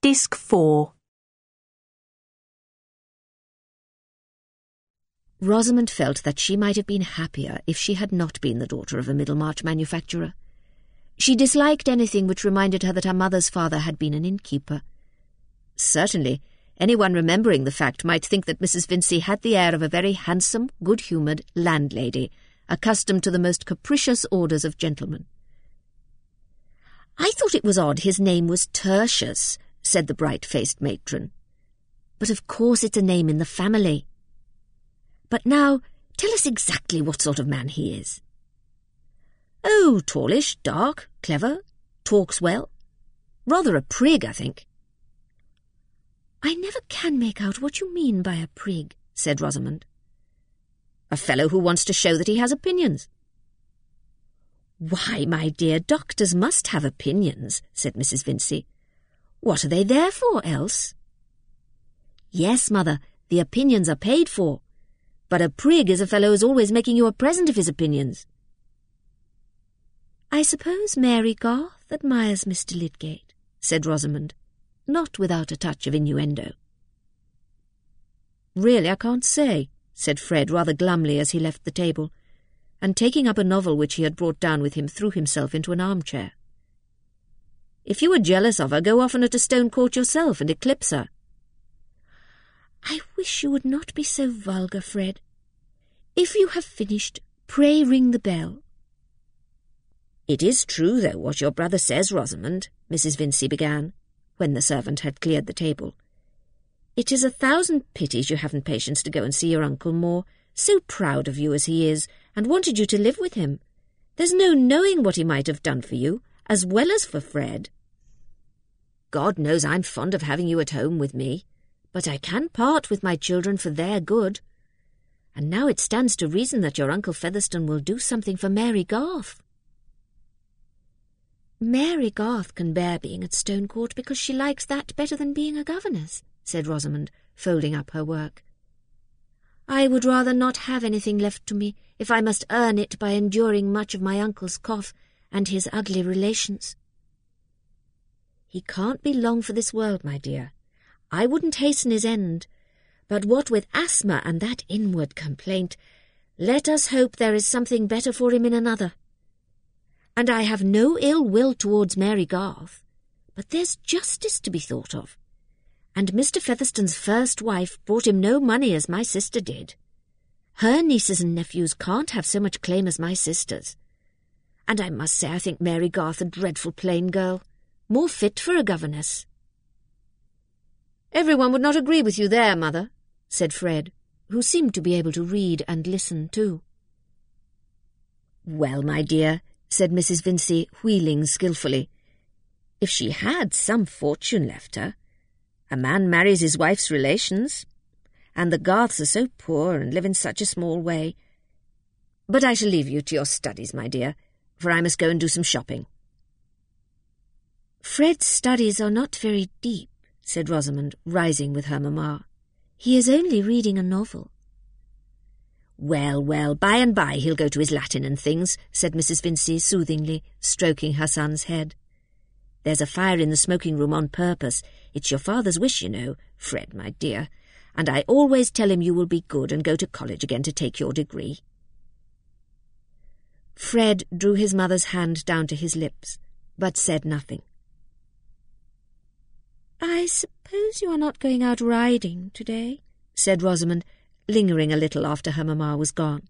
Disc 4. Rosamond felt that she might have been happier if she had not been the daughter of a Middlemarch manufacturer. She disliked anything which reminded her that her mother's father had been an innkeeper. Certainly, anyone remembering the fact might think that Mrs. Vincey had the air of a very handsome, good-humoured landlady, accustomed to the most capricious orders of gentlemen. "I thought it was odd his name was Tertius," said the bright-faced matron. "But of course it's a name in the family. But now, tell us exactly what sort of man he is." "Oh, tallish, dark, clever, talks well. Rather a prig, I think." "I never can make out what you mean by a prig," said Rosamond. "A fellow who wants to show that he has opinions." "Why, my dear, doctors must have opinions," said Mrs. Vincey. "What are they there for, else?" "Yes, mother, the opinions are paid for. But a prig is a fellow who's always making you a present of his opinions." "I suppose Mary Garth admires Mr. Lydgate," said Rosamond, not without a touch of innuendo. "Really, I can't say," said Fred rather glumly as he left the table, and taking up a novel which he had brought down with him, threw himself into an armchair. "If you were jealous of her, go oftener to Stone Court yourself and eclipse her." "I wish you would not be so vulgar, Fred. If you have finished, pray ring the bell." "It is true, though, what your brother says, Rosamond," Mrs. Vincey began, when the servant had cleared the table. "It is 1,000 pities you haven't patience to go and see your uncle more, so proud of you as he is, and wanted you to live with him. There's no knowing what he might have done for you, as well as for Fred. God knows I'm fond of having you at home with me, but I can part with my children for their good. And now it stands to reason that your Uncle Featherstone will do something for Mary Garth." "Mary Garth can bear being at Stone Court because she likes that better than being a governess," said Rosamond, folding up her work. "I would rather not have anything left to me if I must earn it by enduring much of my uncle's cough and his ugly relations." "He can't be long for this world, my dear. I wouldn't hasten his end, but what with asthma and that inward complaint, let us hope there is something better for him in another. And I have no ill will towards Mary Garth, but there's justice to be thought of. And Mr. Featherstone's first wife brought him no money as my sister did. Her nieces and nephews can't have so much claim as my sisters. And I must say I think Mary Garth a dreadful plain girl, more fit for a governess." "Everyone would not agree with you there, mother," said Fred, who seemed to be able to read and listen too. "Well, my dear," said Mrs. Vincey, wheeling skilfully, "if she had some fortune left her, a man marries his wife's relations, and the Garths are so poor and live in such a small way. But I shall leave you to your studies, my dear, for I must go and do some shopping." "Fred's studies are not very deep," said Rosamond, rising with her mamma. "He is only reading a novel." "Well, well, by and by he'll go to his Latin and things," said Mrs. Vincey soothingly, stroking her son's head. "There's a fire in the smoking-room on purpose. It's your father's wish, you know, Fred, my dear, and I always tell him you will be good and go to college again to take your degree." Fred drew his mother's hand down to his lips, but said nothing. "I suppose you are not going out riding today?" said Rosamond, lingering a little after her mamma was gone.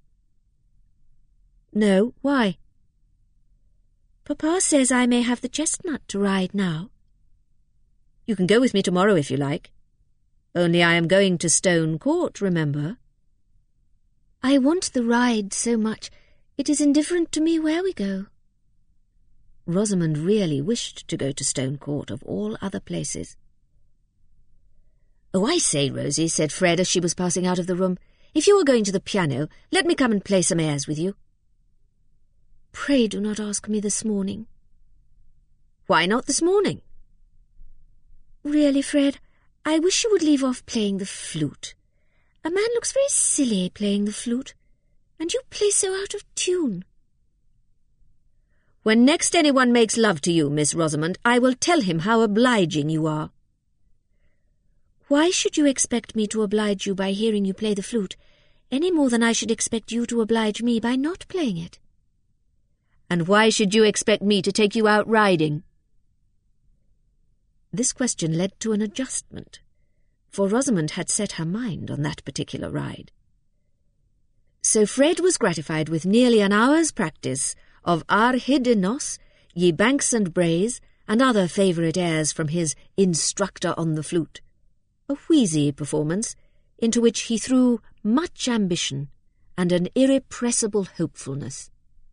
"No, why?" "Papa says I may have the chestnut to ride now." "You can go with me tomorrow if you like. Only I am going to Stone Court, remember." "I want the ride so much, it is indifferent to me where we go." Rosamond really wished to go to Stone Court of all other places. "Oh, I say, Rosie," said Fred as she was passing out of the room, "if you are going to the piano, let me come and play some airs with you." "Pray do not ask me this morning." "Why not this morning?" "Really, Fred, I wish you would leave off playing the flute. A man looks very silly playing the flute, and you play so out of tune." "When next anyone makes love to you, Miss Rosamond, I will tell him how obliging you are." Why should you expect me to oblige you by hearing you play the flute, any more than I should expect you to oblige me by not playing it? And why should you expect me to take you out riding? This question led to an adjustment, for Rosamond had set her mind on that particular ride. So Fred was gratified with nearly an hour's practice of Ar Hyd y Nos, Ye Banks and Braes, and other favourite airs from his instructor on the flute, a wheezy performance into which he threw much ambition and an irrepressible hopefulness.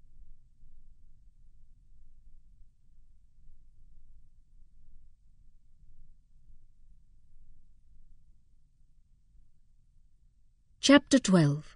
Chapter 12.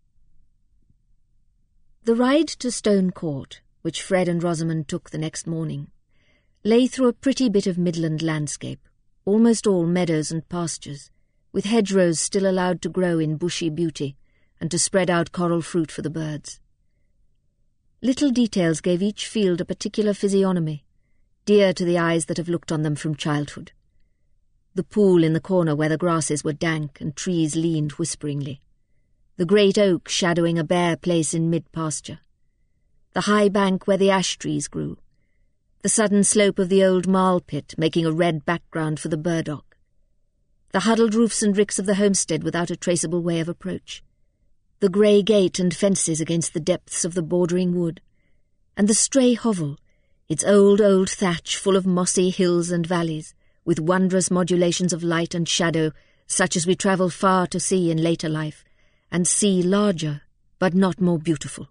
The ride to Stone Court, which Fred and Rosamond took the next morning, lay through a pretty bit of midland landscape, almost all meadows and pastures, with hedgerows still allowed to grow in bushy beauty and to spread out coral fruit for the birds. Little details gave each field a particular physiognomy, dear to the eyes that have looked on them from childhood. The pool in the corner where the grasses were dank and trees leaned whisperingly, the great oak shadowing a bare place in mid-pasture, the high bank where the ash trees grew, the sudden slope of the old marl pit making a red background for the burdock, the huddled roofs and ricks of the homestead without a traceable way of approach, the grey gate and fences against the depths of the bordering wood, and the stray hovel, its old thatch full of mossy hills and valleys, with wondrous modulations of light and shadow such as we travel far to see in later life, and see larger, but not more beautiful.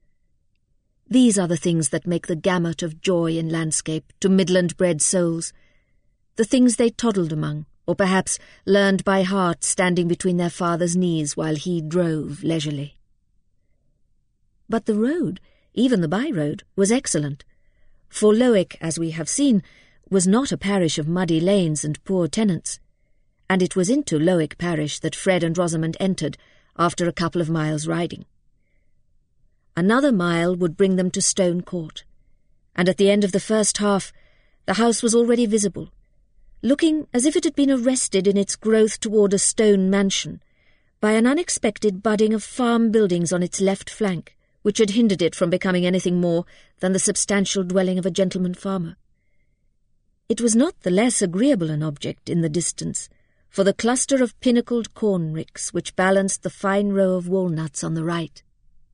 These are the things that make the gamut of joy in landscape to midland-bred souls, the things they toddled among, or perhaps learned by heart standing between their father's knees while he drove leisurely. But the road, even the by-road, was excellent, for Lowick, as we have seen, was not a parish of muddy lanes and poor tenants, and it was into Lowick parish that Fred and Rosamond entered after a couple of miles' riding. Another mile would bring them to Stone Court, and at the end of the first half the house was already visible, looking as if it had been arrested in its growth toward a stone mansion by an unexpected budding of farm buildings on its left flank, which had hindered it from becoming anything more than the substantial dwelling of a gentleman farmer. It was not the less agreeable an object in the distance, for the cluster of pinnacled corn ricks which balanced the fine row of walnuts on the right.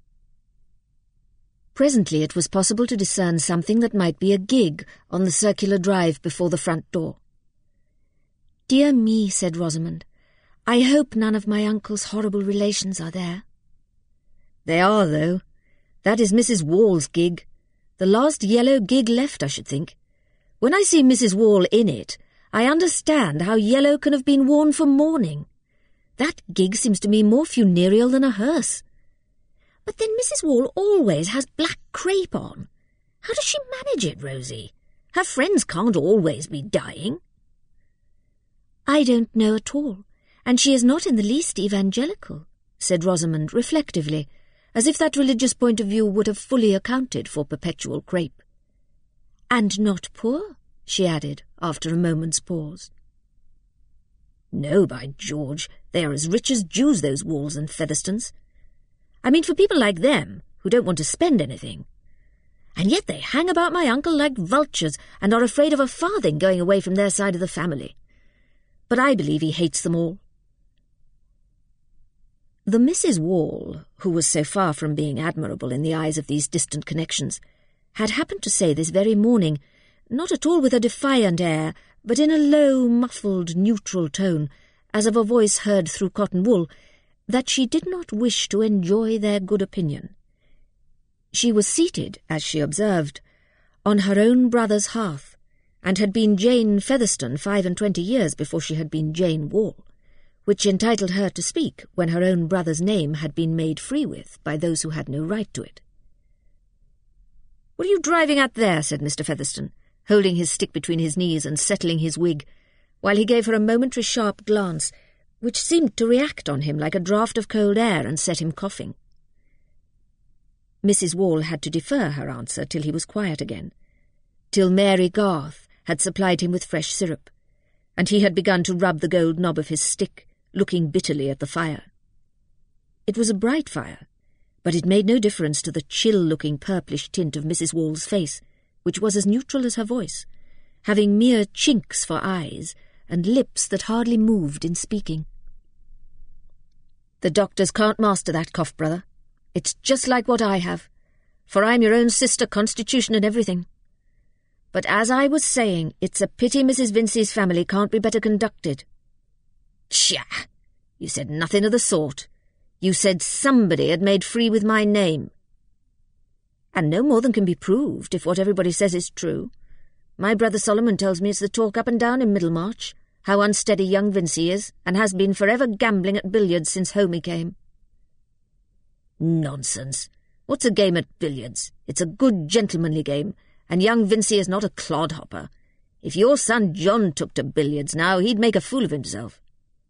Presently it was possible to discern something that might be a gig on the circular drive before the front door. "Dear me," said Rosamond, "I hope none of my uncle's horrible relations are there." "They are, though. That is Mrs. Wall's gig. The last yellow gig left, I should think. When I see Mrs. Wall in it, I understand how yellow can have been worn for mourning. That gig seems to me more funereal than a hearse. But then Mrs. Wall always has black crape on. How does she manage it, Rosie? Her friends can't always be dying." "I don't know at all, and she is not in the least evangelical," said Rosamond reflectively, as if that religious point of view would have fully accounted for perpetual crape. "And not poor," she added, after a moment's pause. "No, by George, they are as rich as Jews, those Walls and Featherstones. I mean, for people like them, who don't want to spend anything. And yet they hang about my uncle like vultures and are afraid of a farthing going away from their side of the family. But I believe he hates them all." The Mrs. Wall, who was so far from being admirable in the eyes of these distant connections, had happened to say this very morning, not at all with a defiant air, but in a low, muffled, neutral tone, as of a voice heard through cotton wool, that she did not wish to enjoy their good opinion. She was seated, as she observed, on her own brother's hearth, and had been Jane Featherstone 25 years before she had been Jane Wall, which entitled her to speak when her own brother's name had been made free with by those who had no right to it. "What are you driving at there?" said Mr. Featherstone, holding his stick between his knees and settling his wig, while he gave her a momentary sharp glance, which seemed to react on him like a draught of cold air and set him coughing. Mrs. Wall had to defer her answer till he was quiet again, till Mary Garth had supplied him with fresh syrup, and he had begun to rub the gold knob of his stick, looking bitterly at the fire. It was a bright fire, but it made no difference to the chill-looking purplish tint of Mrs. Wall's face, which was as neutral as her voice, having mere chinks for eyes and lips that hardly moved in speaking. "The doctors can't master that cough, brother. It's just like what I have, for I'm your own sister, constitution and everything. But as I was saying, it's a pity Mrs. Vincey's family can't be better conducted." "Tchah! You said nothing of the sort. You said somebody had made free with my name." "And no more than can be proved, if what everybody says is true. My brother Solomon tells me it's the talk up and down in Middlemarch, how unsteady young Vincey is, and has been forever gambling at billiards since home he came." "Nonsense. What's a game at billiards? It's a good gentlemanly game, and young Vincey is not a clodhopper. If your son John took to billiards now, he'd make a fool of himself."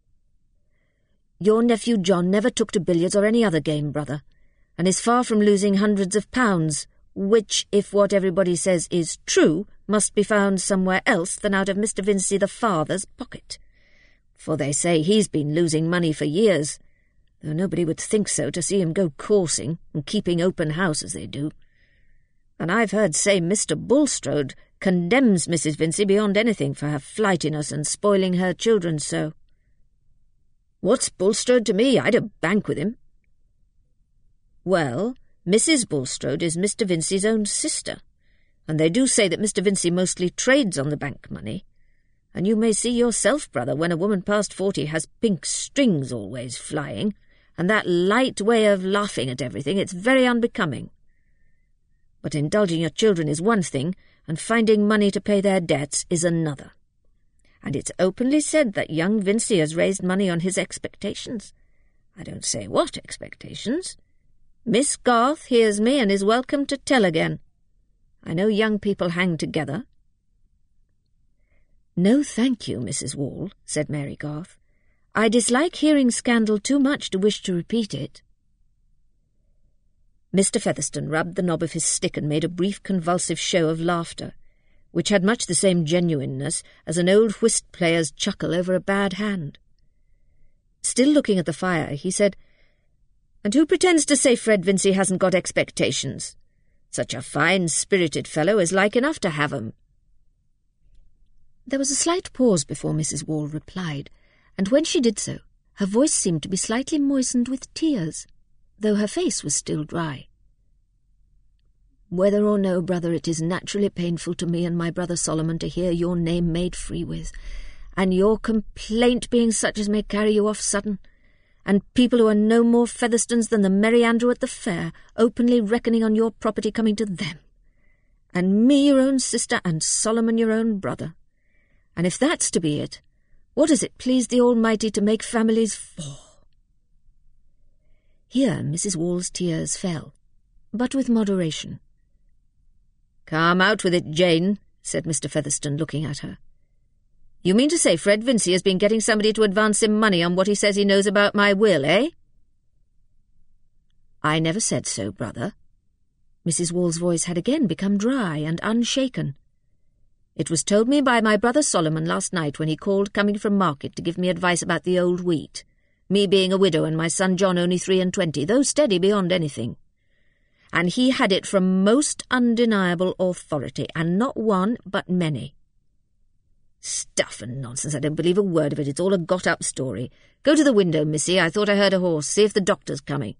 "Your nephew John never took to billiards or any other game, brother, and is far from losing hundreds of pounds, which, if what everybody says is true, must be found somewhere else than out of Mr. Vincey the father's pocket. For they say he's been losing money for years, though nobody would think so to see him go coursing and keeping open house as they do. And I've heard say Mr. Bulstrode condemns Mrs. Vincey beyond anything for her flightiness and spoiling her children so." "What's Bulstrode to me? I'd a bank with him." "Well, Mrs. Bulstrode is Mr. Vincey's own sister, and they do say that Mr. Vincey mostly trades on the bank money. And you may see yourself, brother, when a woman past 40 has pink strings always flying, and that light way of laughing at everything, it's very unbecoming. But indulging your children is one thing, and finding money to pay their debts is another. And it's openly said that young Vincey has raised money on his expectations. I don't say what expectations. Miss Garth hears me and is welcome to tell again. I know young people hang together." "No, thank you, Mrs. Wall," said Mary Garth. "I dislike hearing scandal too much to wish to repeat it." Mr. Featherstone rubbed the knob of his stick and made a brief convulsive show of laughter, which had much the same genuineness as an old whist player's chuckle over a bad hand. Still looking at the fire, he said, "And who pretends to say Fred Vincey hasn't got expectations? Such a fine-spirited fellow is like enough to have 'em." There was a slight pause before Mrs. Wall replied, and when she did so, her voice seemed to be slightly moistened with tears, though her face was still dry. "Whether or no, brother, it is naturally painful to me and my brother Solomon to hear your name made free with, and your complaint being such as may carry you off sudden, and people who are no more Featherstones than the Merry Andrew at the fair, openly reckoning on your property coming to them, and me your own sister, and Solomon your own brother. And if that's to be it, what has it pleased the Almighty to make families for?" Here Mrs. Wall's tears fell, but with moderation. "Come out with it, Jane," said Mr. Featherstone, looking at her. "You mean to say Fred Vincey has been getting somebody to advance him money on what he says he knows about my will, eh?" "I never said so, brother." Mrs. Wall's voice had again become dry and unshaken. "It was told me by my brother Solomon last night when he called coming from market to give me advice about the old wheat, me being a widow and my son John only 23, though steady beyond anything. And he had it from most undeniable authority, and not one but many." "Stuff and nonsense, I don't believe a word of it, it's all a got-up story. Go to the window, missy, I thought I heard a horse, see if the doctor's coming."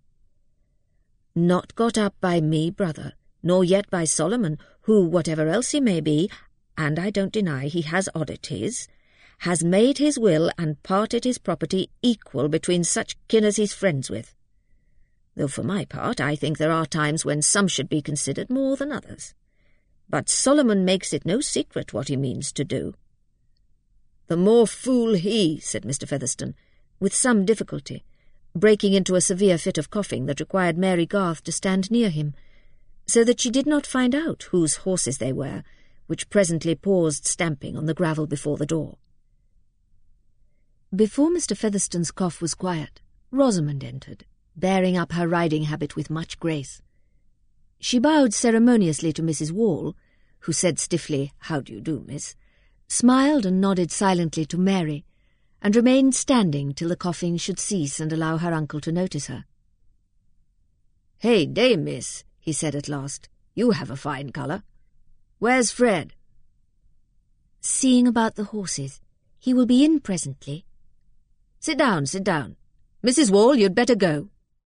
"Not got up by me, brother, nor yet by Solomon, who, whatever else he may be, and I don't deny he has oddities, has made his will and parted his property equal between such kin as he's friends with. Though for my part I think there are times when some should be considered more than others. But Solomon makes it no secret what he means to do." "The more fool he," said Mr. Featherstone, with some difficulty, breaking into a severe fit of coughing that required Mary Garth to stand near him, so that she did not find out whose horses they were, which presently paused stamping on the gravel before the door. Before Mr. Featherstone's cough was quiet, Rosamond entered, bearing up her riding habit with much grace. She bowed ceremoniously to Mrs. Wall, who said stiffly, "How do you do, miss?" smiled and nodded silently to Mary, and remained standing till the coughing should cease and allow her uncle to notice her. "Hey day, miss," he said at last. "You have a fine colour. Where's Fred?" "Seeing about the horses. He will be in presently." Sit down, sit down. Mrs. Wall, you'd better go."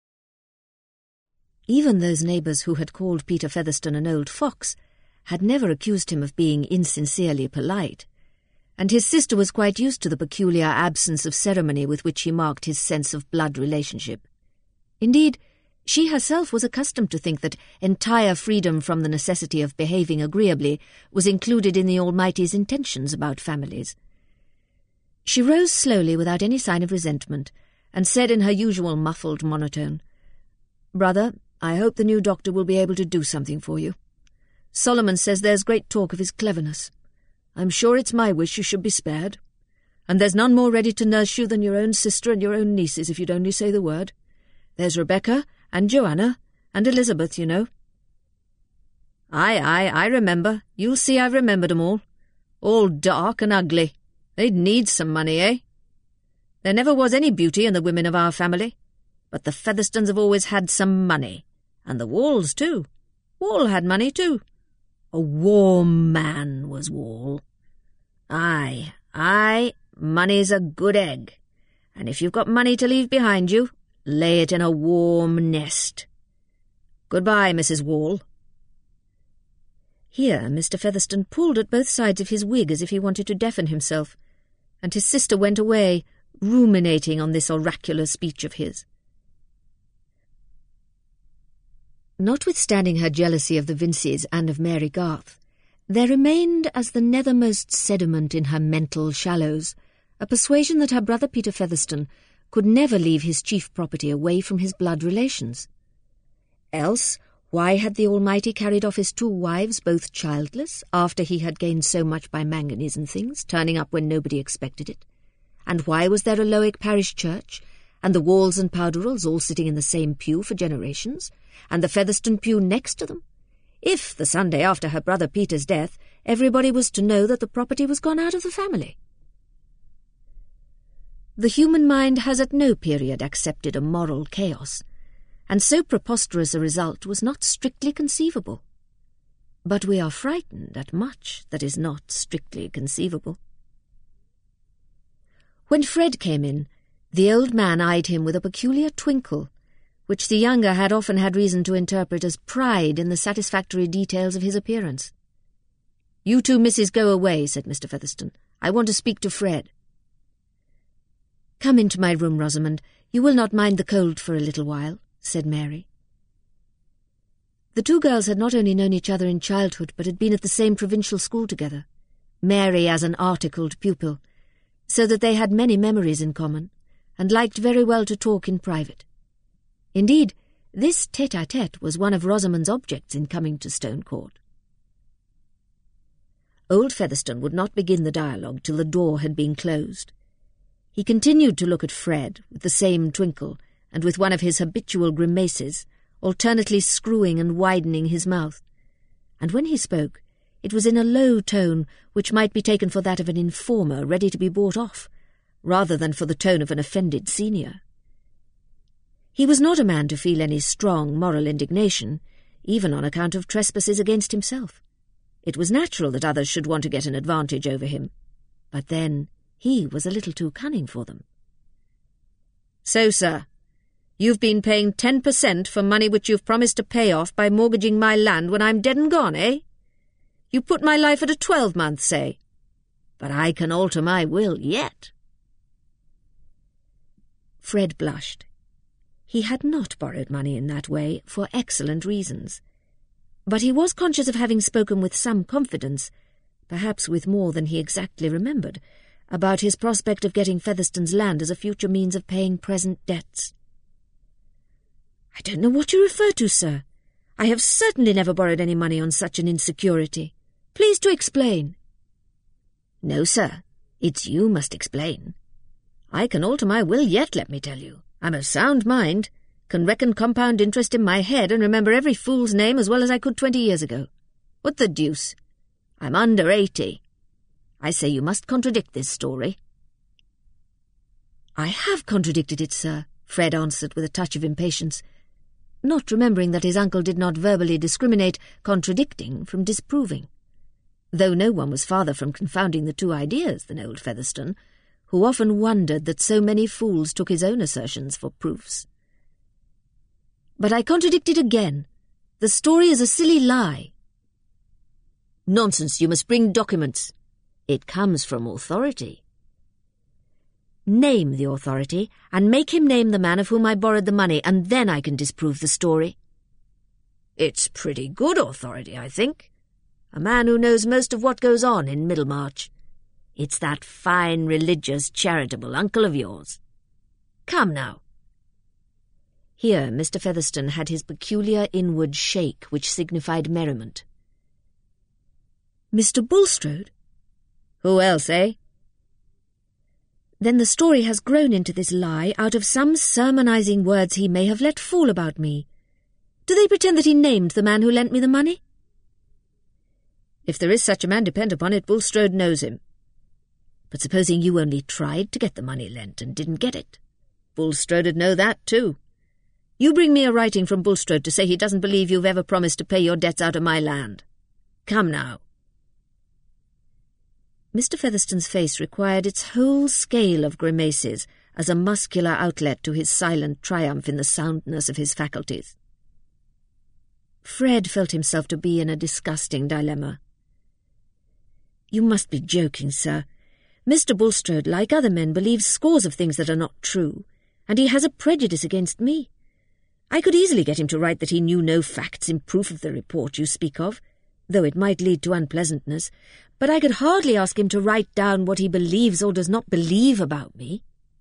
Even those neighbours who had called Peter Featherstone an old fox had never accused him of being insincerely polite, and his sister was quite used to the peculiar absence of ceremony with which he marked his sense of blood relationship. Indeed, she herself was accustomed to think that entire freedom from the necessity of behaving agreeably was included in the Almighty's intentions about families. She rose slowly without any sign of resentment, and said in her usual muffled monotone, "Brother, I hope the new doctor will be able to do something for you. Solomon says there's great talk of his cleverness. I'm sure it's my wish you should be spared. And there's none more ready to nurse you than your own sister and your own nieces, if you'd only say the word. There's Rebecca and Joanna and Elizabeth, you know." Aye, I remember. You'll see I've remembered 'em all. All dark and ugly. They'd need some money, eh? There never was any beauty in the women of our family, but the Featherstones have always had some money, and the Walls too. Wall had money too. A warm man was Wall. Aye, money's a good egg, and if you've got money to leave behind you, lay it in a warm nest. Goodbye, Mrs. Wall." Here Mr. Featherstone pulled at both sides of his wig as if he wanted to deafen himself, and his sister went away, ruminating on this oracular speech of his. Notwithstanding her jealousy of the Vinceys and of Mary Garth, there remained as the nethermost sediment in her mental shallows a persuasion that her brother Peter Featherstone could never leave his chief property away from his blood relations. Else, why had the Almighty carried off his 2 wives, both childless, after he had gained so much by manganese and things, turning up when nobody expected it? And why was there a Lowick parish church, and the Walls and Powderells all sitting in the same pew for generations, and the Featherstone pew next to them, if, the Sunday after her brother Peter's death, everybody was to know that the property was gone out of the family? The human mind has at no period accepted a moral chaos, and so preposterous a result was not strictly conceivable. But we are frightened at much that is not strictly conceivable. When Fred came in, the old man eyed him with a peculiar twinkle, which the younger had often had reason to interpret as pride in the satisfactory details of his appearance. "You 2 misses go away," said Mr. Featherstone. "I want to speak to Fred." "Come into my room, Rosamond. You will not mind the cold for a little while," said Mary. The 2 girls had not only known each other in childhood, but had been at the same provincial school together, Mary as an articled pupil, so that they had many memories in common, and liked very well to talk in private. Indeed, this tête-à-tête was one of Rosamond's objects in coming to Stone Court. Old Featherstone would not begin the dialogue till the door had been closed. He continued to look at Fred with the same twinkle, and with one of his habitual grimaces, alternately screwing and widening his mouth, and when he spoke, it was in a low tone which might be taken for that of an informer ready to be bought off, rather than for the tone of an offended senior. He was not a man to feel any strong moral indignation, even on account of trespasses against himself. It was natural that others should want to get an advantage over him, but then he was a little too cunning for them. "So, sir, you've been paying 10% for money which you've promised to pay off by mortgaging my land when I'm dead and gone, eh? You put my life at a 12-month, say? But I can alter my will yet." Fred blushed. He had not borrowed money in that way, for excellent reasons. But he was conscious of having spoken with some confidence, perhaps with more than he exactly remembered, about his prospect of getting Featherstone's land as a future means of paying present debts. "I don't know what you refer to, sir. I have certainly never borrowed any money on such an insecurity. Please to explain." "No, sir, it's you must explain. I can alter my will yet, let me tell you. I'm of sound mind, can reckon compound interest in my head and remember every fool's name as well as I could 20 years ago. What the deuce? I'm under 80. I say you must contradict this story." "I have contradicted it, sir," Fred answered with a touch of impatience, not remembering that his uncle did not verbally discriminate contradicting from disproving, though no one was farther from confounding the two ideas than old Featherstone, who often wondered that so many fools took his own assertions for proofs. "But I contradict it again. The story is a silly lie." "Nonsense, you must bring documents. It comes from authority." "Name the authority, and make him name the man of whom I borrowed the money, and then I can disprove the story." "It's pretty good authority, I think. A man who knows most of what goes on in Middlemarch. It's that fine, religious, charitable uncle of yours. Come now." Here Mr. Featherstone had his peculiar inward shake, which signified merriment. "Mr. Bulstrode?" "Who else, eh?" "Then the story has grown into this lie out of some sermonizing words he may have let fall about me. Do they pretend that he named the man who lent me the money?" "If there is such a man, depend upon it, Bulstrode knows him." "But supposing you only tried to get the money lent and didn't get it?" "Bulstrode'd know that too. You bring me a writing from Bulstrode to say he doesn't believe you've ever promised to pay your debts out of my land. Come now." Mr. Featherstone's face required its whole scale of grimaces as a muscular outlet to his silent triumph in the soundness of his faculties. Fred felt himself to be in a disgusting dilemma. "You must be joking, sir. Mr. Bulstrode, like other men, believes scores of things that are not true, and he has a prejudice against me. I could easily get him to write that he knew no facts in proof of the report you speak of, though it might lead to unpleasantness, but I could hardly ask him to write down what he believes or does not believe about me."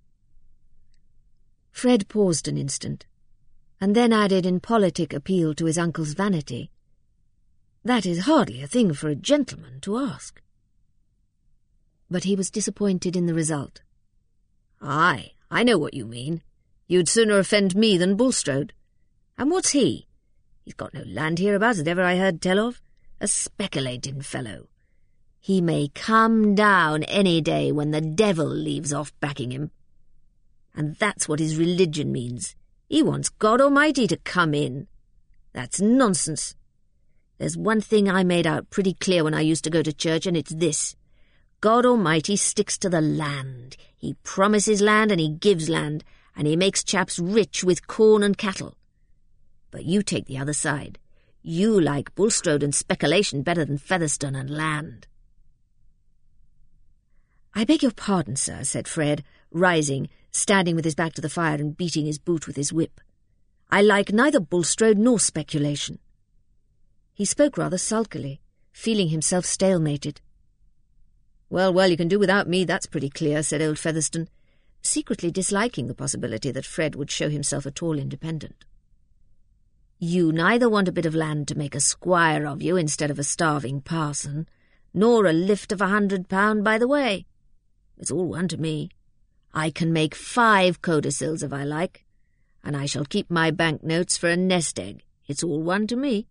Fred paused an instant, and then added in politic appeal to his uncle's vanity, "That is hardly a thing for a gentleman to ask." But he was disappointed in the result. "Aye, I know what you mean. You'd sooner offend me than Bulstrode. And what's he? He's got no land hereabouts that ever I heard tell of. A speculating fellow. He may come down any day when the devil leaves off backing him. And that's what his religion means. He wants God Almighty to come in. That's nonsense. There's one thing I made out pretty clear when I used to go to church, and it's this. God Almighty sticks to the land. He promises land and he gives land, and he makes chaps rich with corn and cattle. But you take the other side. You like Bulstrode and speculation better than Featherstone and land." "I beg your pardon, sir," said Fred, rising, standing with his back to the fire and beating his boot with his whip. "I like neither Bulstrode nor speculation." He spoke rather sulkily, feeling himself stalemated. Well, you can do without me, that's pretty clear," said old Featherstone, secretly disliking the possibility that Fred would show himself at all independent. "You neither want a bit of land to make a squire of you instead of a starving parson, nor a lift of £100 by the way. It's all one to me. I can make 5 codicils if I like, and I shall keep my bank notes for a nest egg. It's all one to me."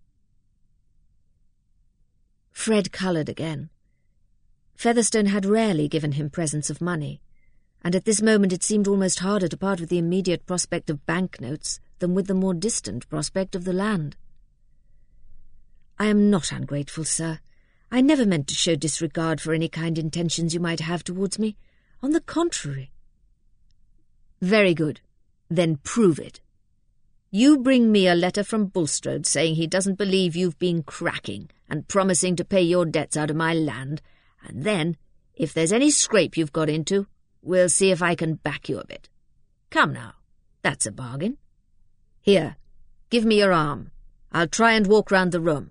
Fred coloured again. Featherstone had rarely given him presents of money, and at this moment it seemed almost harder to part with the immediate prospect of banknotes than with the more distant prospect of the land. "I am not ungrateful, sir. I never meant to show disregard for any kind intentions you might have towards me. On the contrary." "Very good. Then prove it. You bring me a letter from Bulstrode saying he doesn't believe you've been cracking and promising to pay your debts out of my land, and then, if there's any scrape you've got into, we'll see if I can back you a bit. Come now, that's a bargain. Here, give me your arm. I'll try and walk round the room."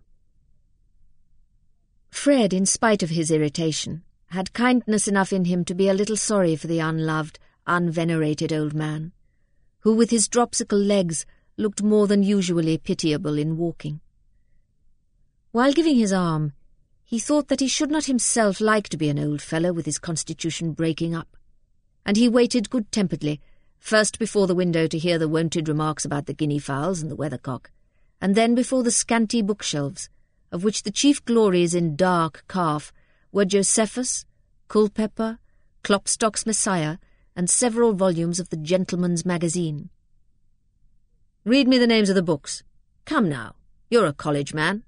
Fred, in spite of his irritation, had kindness enough in him to be a little sorry for the unloved, unvenerated old man, who with his dropsical legs looked more than usually pitiable in walking. While giving his arm, he thought that he should not himself like to be an old fellow with his constitution breaking up, and he waited good-temperedly, first before the window to hear the wonted remarks about the guinea-fowls and the weathercock, and then before the scanty bookshelves, of which the chief glories in dark calf were Josephus, Culpeper, Klopstock's Messiah, and several volumes of the Gentleman's Magazine. "Read me the names of the books. Come now, you're a college man."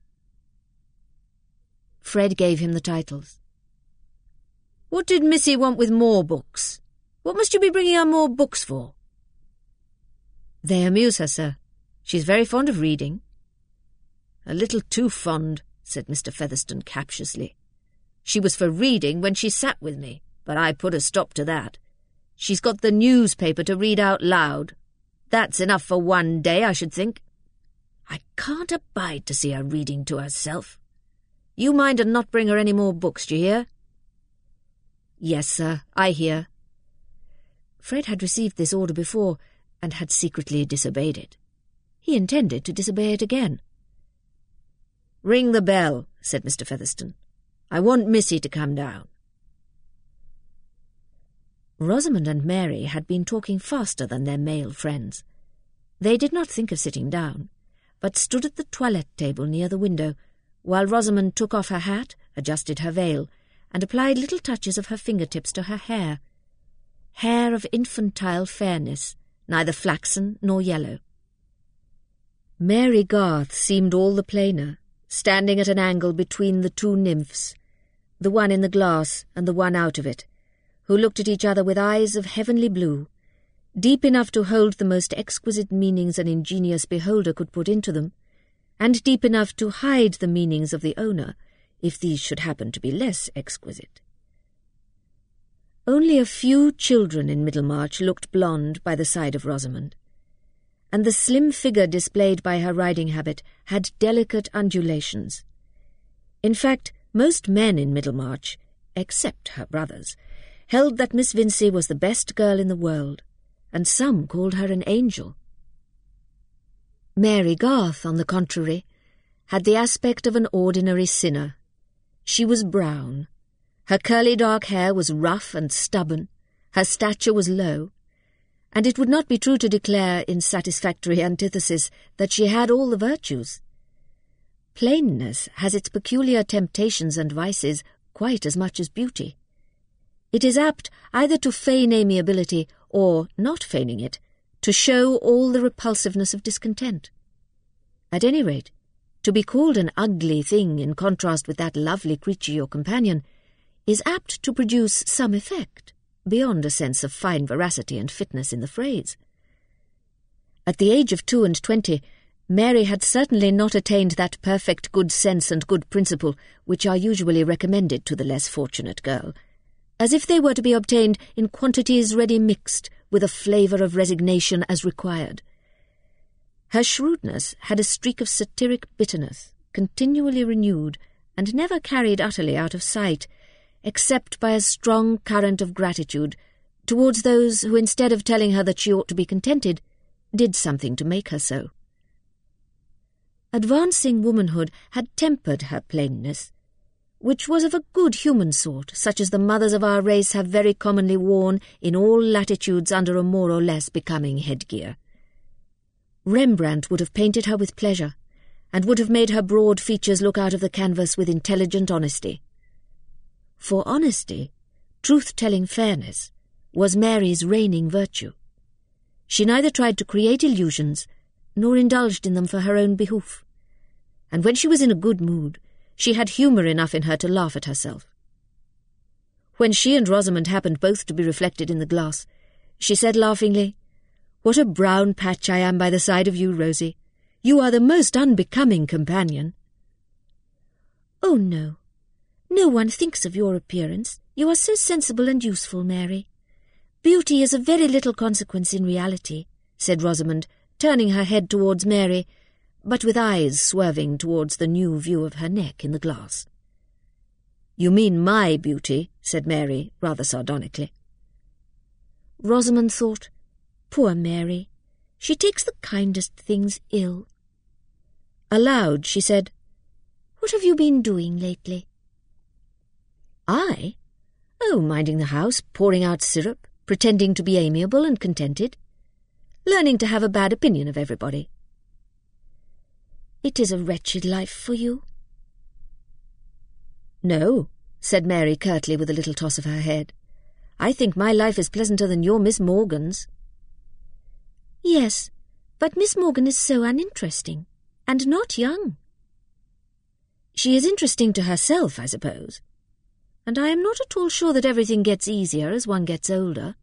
Fred gave him the titles. "What did Missy want with more books? What must you be bringing her more books for?" "They amuse her, sir. She's very fond of reading." "A little too fond," said Mr. Featherstone captiously. "She was for reading when she sat with me, but I put a stop to that. She's got the newspaper to read out loud. That's enough for one day, I should think. I can't abide to see her reading to herself. You mind and not bring her any more books, do you hear?" "Yes, sir, I hear." Fred had received this order before, and had secretly disobeyed it. He intended to disobey it again. "Ring the bell," said Mr. Featherstone. "I want Missy to come down." Rosamond and Mary had been talking faster than their male friends. They did not think of sitting down, but stood at the toilette table near the window, while Rosamond took off her hat, adjusted her veil, and applied little touches of her fingertips to her hair of infantile fairness, neither flaxen nor yellow. Mary Garth seemed all the plainer, standing at an angle between the two nymphs, the one in the glass and the one out of it, who looked at each other with eyes of heavenly blue, deep enough to hold the most exquisite meanings an ingenious beholder could put into them, and deep enough to hide the meanings of the owner, if these should happen to be less exquisite. Only a few children in Middlemarch looked blonde by the side of Rosamond, and the slim figure displayed by her riding habit had delicate undulations. In fact, most men in Middlemarch, except her brothers, held that Miss Vincey was the best girl in the world, and some called her an angel. Mary Garth, on the contrary, had the aspect of an ordinary sinner. She was brown. Her curly dark hair was rough and stubborn. Her stature was low, and it would not be true to declare in satisfactory antithesis that she had all the virtues. Plainness has its peculiar temptations and vices quite as much as beauty. It is apt either to feign amiability or, not feigning it, to show all the repulsiveness of discontent. At any rate, to be called an ugly thing in contrast with that lovely creature your companion is apt to produce some effect, beyond a sense of fine veracity and fitness in the phrase. At the age of 22, Mary had certainly not attained that perfect good sense and good principle which are usually recommended to the less fortunate girl, as if they were to be obtained in quantities ready mixed with a flavour of resignation as required. Her shrewdness had a streak of satiric bitterness, continually renewed, and never carried utterly out of sight, except by a strong current of gratitude towards those who, instead of telling her that she ought to be contented, did something to make her so. Advancing womanhood had tempered her plainness, which was of a good human sort, such as the mothers of our race have very commonly worn in all latitudes under a more or less becoming headgear. Rembrandt would have painted her with pleasure, and would have made her broad features look out of the canvas with intelligent honesty. For honesty, truth-telling fairness, was Mary's reigning virtue. She neither tried to create illusions, nor indulged in them for her own behoof, and when she was in a good mood, she had humour enough in her to laugh at herself. When she and Rosamond happened both to be reflected in the glass, she said laughingly, "What a brown patch I am by the side of you, Rosie. You are the most unbecoming companion." "Oh, no. No one thinks of your appearance. You are so sensible and useful, Mary. Beauty is of very little consequence in reality," said Rosamond, turning her head towards Mary, but with eyes swerving towards the new view of her neck in the glass. "You mean my beauty," said Mary, rather sardonically. Rosamond thought, "Poor Mary, she takes the kindest things ill." Aloud she said, "What have you been doing lately?" "I? Oh, minding the house, pouring out syrup, pretending to be amiable and contented. Learning to have a bad opinion of everybody." "It is a wretched life for you." "No," said Mary curtly with a little toss of her head. "I think my life is pleasanter than your Miss Morgan's." "Yes, but Miss Morgan is so uninteresting, and not young." "She is interesting to herself, I suppose. And I am not at all sure that everything gets easier as one gets older."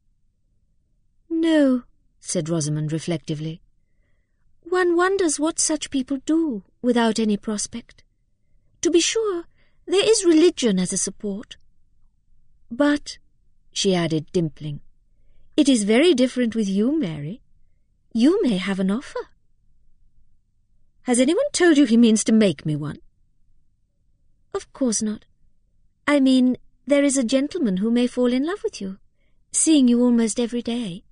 "No," said Rosamond reflectively. "One wonders what such people do without any prospect. To be sure, there is religion as a support. But," she added, dimpling, "it is very different with you, Mary. You may have an offer." "Has anyone told you he means to make me one?" "Of course not. I mean, there is a gentleman who may fall in love with you, seeing you almost every day."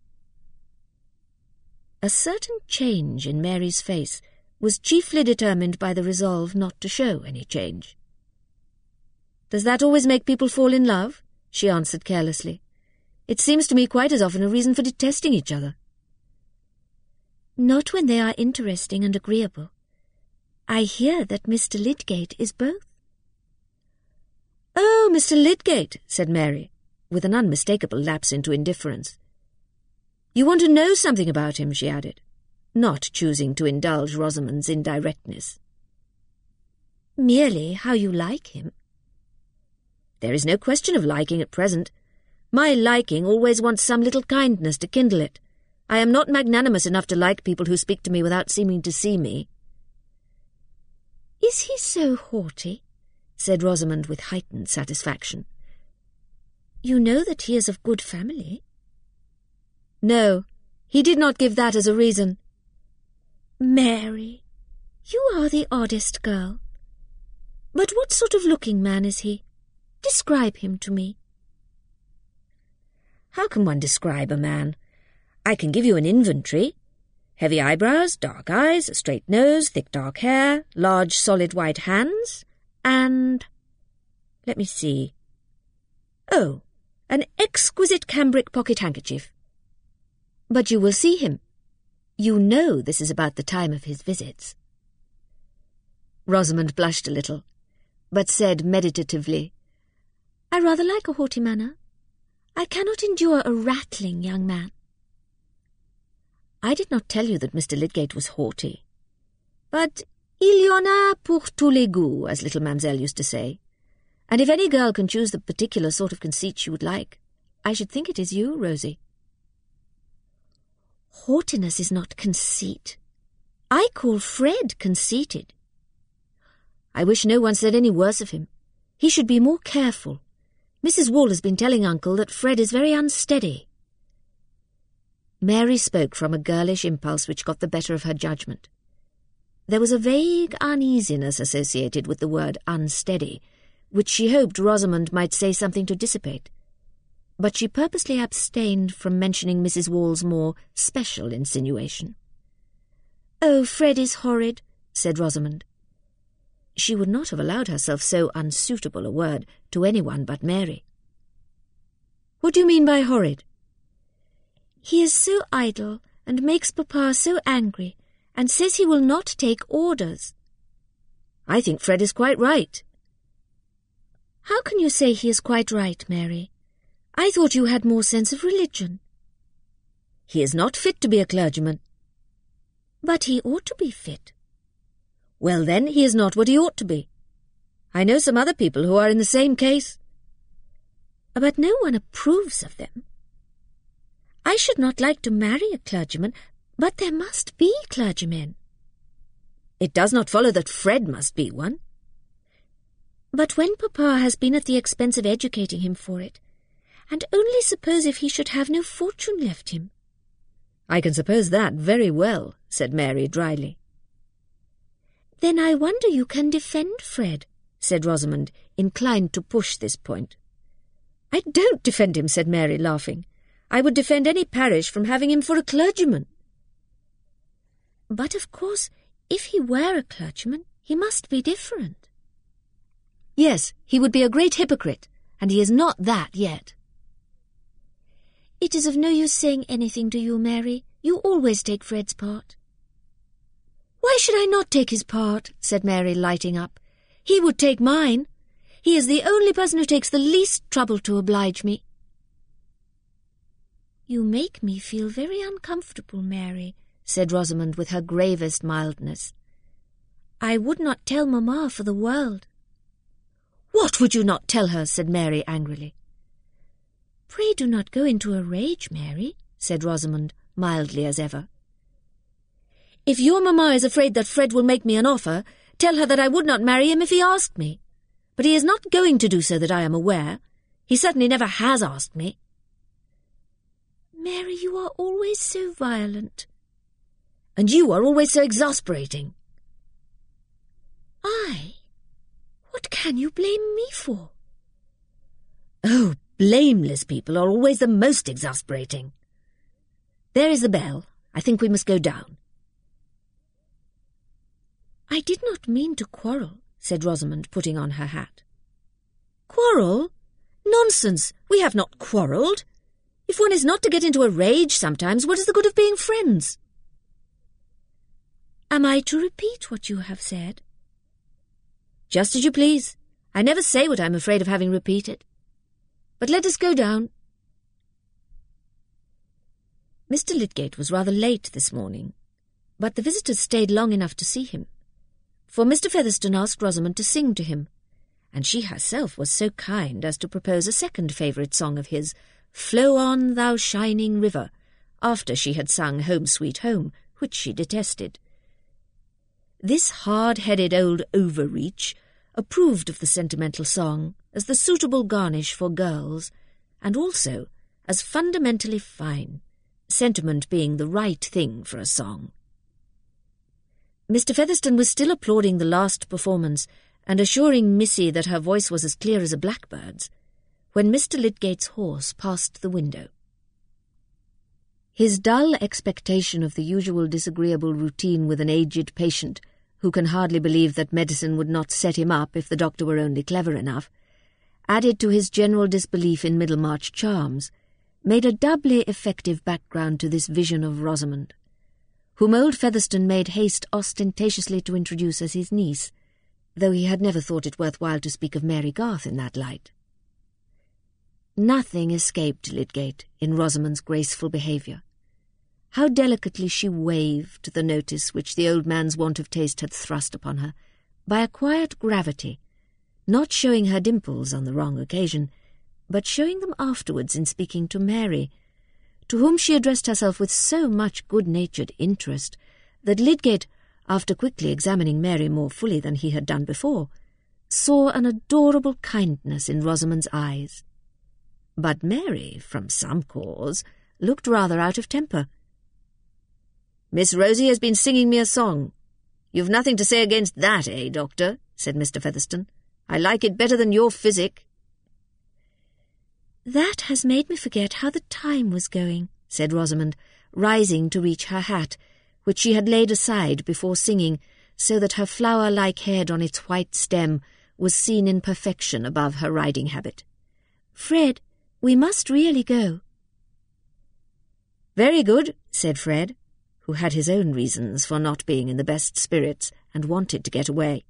A certain change in Mary's face was chiefly determined by the resolve not to show any change. "Does that always make people fall in love?" she answered carelessly. "It seems to me quite as often a reason for detesting each other." "Not when they are interesting and agreeable. I hear that Mr. Lydgate is both." "Oh, Mr. Lydgate," said Mary, with an unmistakable lapse into indifference. "You want to know something about him," she added, not choosing to indulge Rosamond's indirectness. "Merely how you like him." "There is no question of liking at present. My liking always wants some little kindness to kindle it. I am not magnanimous enough to like people who speak to me without seeming to see me." "Is he so haughty?" said Rosamond with heightened satisfaction. "You know that he is of good family." "No, he did not give that as a reason." "Mary, you are the oddest girl. But what sort of looking man is he? Describe him to me." "How can one describe a man? I can give you an inventory. Heavy eyebrows, dark eyes, a straight nose, thick dark hair, large solid white hands, and... let me see. Oh, an exquisite cambric pocket handkerchief. But you will see him. You know this is about the time of his visits." Rosamond blushed a little, but said meditatively, "I rather like a haughty manner. I cannot endure a rattling young man." "I did not tell you that Mr. Lydgate was haughty. But il y en a pour tous les goûts, as little Mamselle used to say. And if any girl can choose the particular sort of conceit she would like, I should think it is you, Rosie." "Haughtiness is not conceit. I call Fred conceited." "I wish no one said any worse of him. He should be more careful. Mrs. Wall has been telling Uncle that Fred is very unsteady." Mary spoke from a girlish impulse which got the better of her judgment. There was a vague uneasiness associated with the word unsteady, which she hoped Rosamond might say something to dissipate. But she purposely abstained from mentioning Mrs. Wall's more special insinuation. "Oh, Fred is horrid," said Rosamond. She would not have allowed herself so unsuitable a word to anyone but Mary. "What do you mean by horrid?" "He is so idle and makes Papa so angry and says he will not take orders." "I think Fred is quite right." "How can you say he is quite right, Mary? I thought you had more sense of religion." "He is not fit to be a clergyman." "But he ought to be fit." "Well, then, he is not what he ought to be. I know some other people who are in the same case." "But no one approves of them. I should not like to marry a clergyman, but there must be clergymen." "It does not follow that Fred must be one." "But when Papa has been at the expense of educating him for it, and only suppose if he should have no fortune left him." "I can suppose that very well," said Mary dryly. "Then I wonder you can defend Fred," said Rosamond, inclined to push this point. "I don't defend him," said Mary, laughing. "I would defend any parish from having him for a clergyman." "But of course, if he were a clergyman, he must be different." "Yes, he would be a great hypocrite, and he is not that yet." "It is of no use saying anything to you, Mary. You always take Fred's part." "Why should I not take his part?" said Mary, lighting up. "He would take mine. He is the only person who takes the least trouble to oblige me." "You make me feel very uncomfortable, Mary," said Rosamond with her gravest mildness. "I would not tell Mamma for the world." "What would you not tell her?" said Mary angrily. "Pray do not go into a rage, Mary," said Rosamond, mildly as ever. "If your Mamma is afraid that Fred will make me an offer, tell her that I would not marry him if he asked me. But he is not going to do so that I am aware. He certainly never has asked me." "Mary, you are always so violent." "And you are always so exasperating." "I? What can you blame me for?" "Oh, blameless people are always the most exasperating. There is the bell. I think we must go down." "I did not mean to quarrel," said Rosamond, putting on her hat. "Quarrel? Nonsense! We have not quarrelled. If one is not to get into a rage sometimes, what is the good of being friends?" "Am I to repeat what you have said?" "Just as you please. I never say what I am afraid of having repeated. But let us go down." Mr. Lydgate was rather late this morning, but the visitors stayed long enough to see him, for Mr. Featherstone asked Rosamond to sing to him, and she herself was so kind as to propose a second favourite song of his, "Flow on, thou shining river," after she had sung Home Sweet Home, which she detested. This hard-headed old overreach approved of the sentimental song as the suitable garnish for girls, and also as fundamentally fine, sentiment being the right thing for a song. Mr. Featherstone was still applauding the last performance and assuring Missy that her voice was as clear as a blackbird's, when Mr. Lydgate's horse passed the window. His dull expectation of the usual disagreeable routine with an aged patient who can hardly believe that medicine would not set him up if the doctor were only clever enough, added to his general disbelief in Middlemarch charms, made a doubly effective background to this vision of Rosamond, whom old Featherstone made haste ostentatiously to introduce as his niece, though he had never thought it worth while to speak of Mary Garth in that light. Nothing escaped Lydgate in Rosamond's graceful behaviour. How delicately she waived the notice which the old man's want of taste had thrust upon her, by a quiet gravity, not showing her dimples on the wrong occasion, but showing them afterwards in speaking to Mary, to whom she addressed herself with so much good-natured interest that Lydgate, after quickly examining Mary more fully than he had done before, saw an adorable kindness in Rosamond's eyes. But Mary, from some cause, looked rather out of temper. "Miss Rosie has been singing me a song. You've nothing to say against that, eh, Doctor?" said Mr. Featherstone. "I like it better than your physic." "That has made me forget how the time was going," said Rosamond, rising to reach her hat, which she had laid aside before singing, so that her flower-like head on its white stem was seen in perfection above her riding habit. "Fred, we must really go." "Very good," said Fred, who had his own reasons for not being in the best spirits and wanted to get away.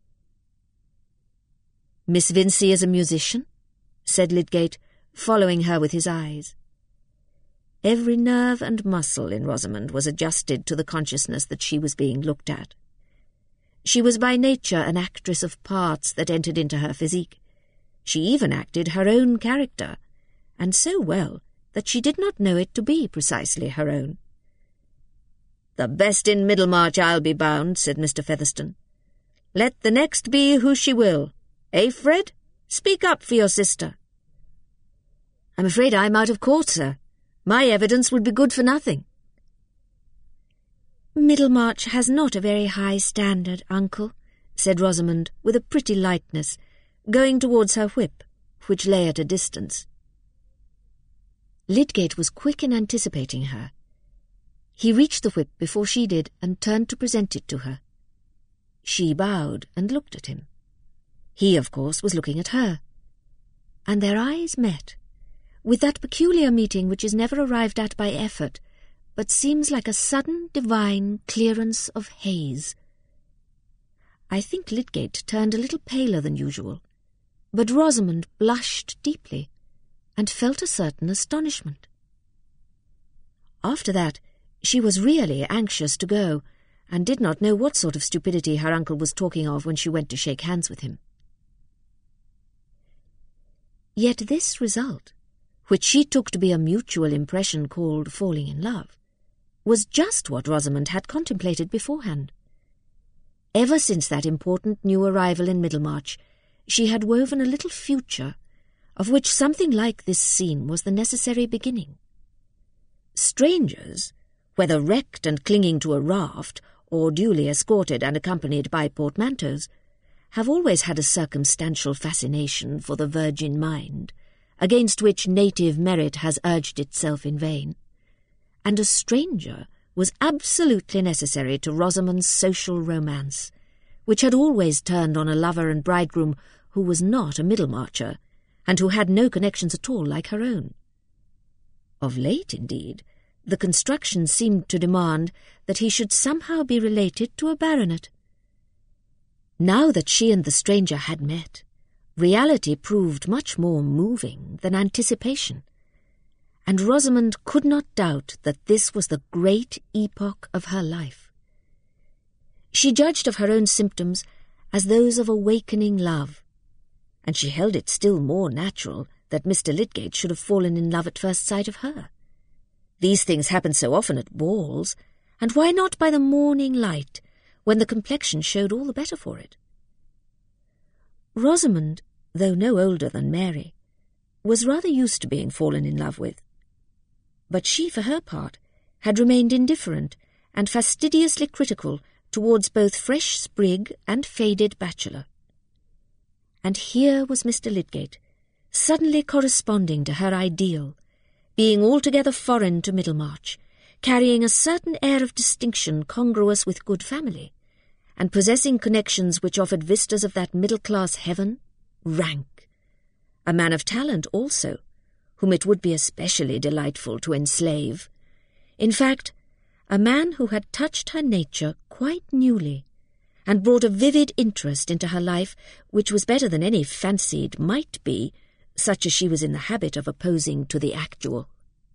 "Miss Vincey is a musician?" said Lydgate, following her with his eyes. Every nerve and muscle in Rosamond was adjusted to the consciousness that she was being looked at. She was by nature an actress of parts that entered into her physique. She even acted her own character, and so well that she did not know it to be precisely her own. "The best in Middlemarch, I'll be bound," said Mr. Featherstone. "Let the next be who she will. Eh, Fred? Speak up for your sister." "I'm afraid I'm out of court, sir. My evidence would be good for nothing." "Middlemarch has not a very high standard, uncle," said Rosamond with a pretty lightness, going towards her whip, which lay at a distance. Lydgate was quick in anticipating her. He reached the whip before she did and turned to present it to her. She bowed and looked at him. He, of course, was looking at her. And their eyes met, with that peculiar meeting which is never arrived at by effort, but seems like a sudden divine clearance of haze. I think Lydgate turned a little paler than usual, But Rosamond blushed deeply and felt a certain astonishment. After that, she was really anxious to go, and did not know what sort of stupidity her uncle was talking of when she went to shake hands with him. Yet this result, which she took to be a mutual impression called falling in love, was just what Rosamond had contemplated beforehand. Ever since that important new arrival in Middlemarch, she had woven a little future, of which something like this scene was the necessary beginning. Strangers, whether wrecked and clinging to a raft, or duly escorted and accompanied by portmanteaus, have always had a circumstantial fascination for the virgin mind, against which native merit has urged itself in vain, and a stranger was absolutely necessary to Rosamond's social romance, which had always turned on a lover and bridegroom who was not a Middlemarcher, and who had no connections at all like her own. Of late, indeed, the construction seemed to demand that he should somehow be related to a baronet. Now that she and the stranger had met, reality proved much more moving than anticipation, and Rosamond could not doubt that this was the great epoch of her life. She judged of her own symptoms as those of awakening love, and she held it still more natural that Mr. Lydgate should have fallen in love at first sight of her. These things happen so often at balls, and why not by the morning light, when the complexion showed all the better for it? Rosamond, though no older than Mary, was rather used to being fallen in love with. But she, for her part, had remained indifferent and fastidiously critical towards both fresh sprig and faded bachelor. And here was Mr. Lydgate, suddenly corresponding to her ideal, being altogether foreign to Middlemarch, carrying a certain air of distinction congruous with good family, and possessing connections which offered vistas of that middle-class heaven, rank. A man of talent also, whom it would be especially delightful to enslave. In fact, a man who had touched her nature quite newly, and brought a vivid interest into her life which was better than any fancied might be, such as she was in the habit of opposing to the actual.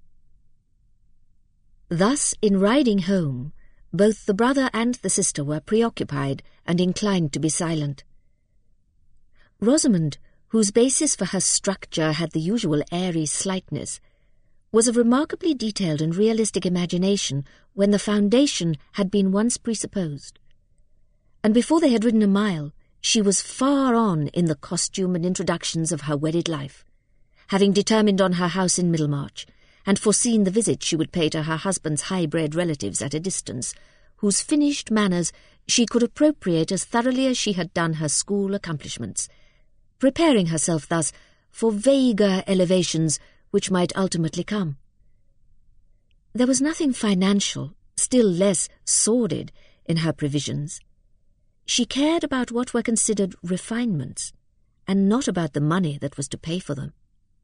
Thus, in riding home, both the brother and the sister were preoccupied and inclined to be silent. Rosamond, whose basis for her structure had the usual airy slightness, was of remarkably detailed and realistic imagination when the foundation had been once presupposed. And before they had ridden a mile, she was far on in the costume and introductions of her wedded life, having determined on her house in Middlemarch, and foreseen the visit she would pay to her husband's high-bred relatives at a distance, whose finished manners she could appropriate as thoroughly as she had done her school accomplishments, preparing herself thus for vaguer elevations which might ultimately come. There was nothing financial, still less sordid, in her provisions. She cared about what were considered refinements, and not about the money that was to pay for them.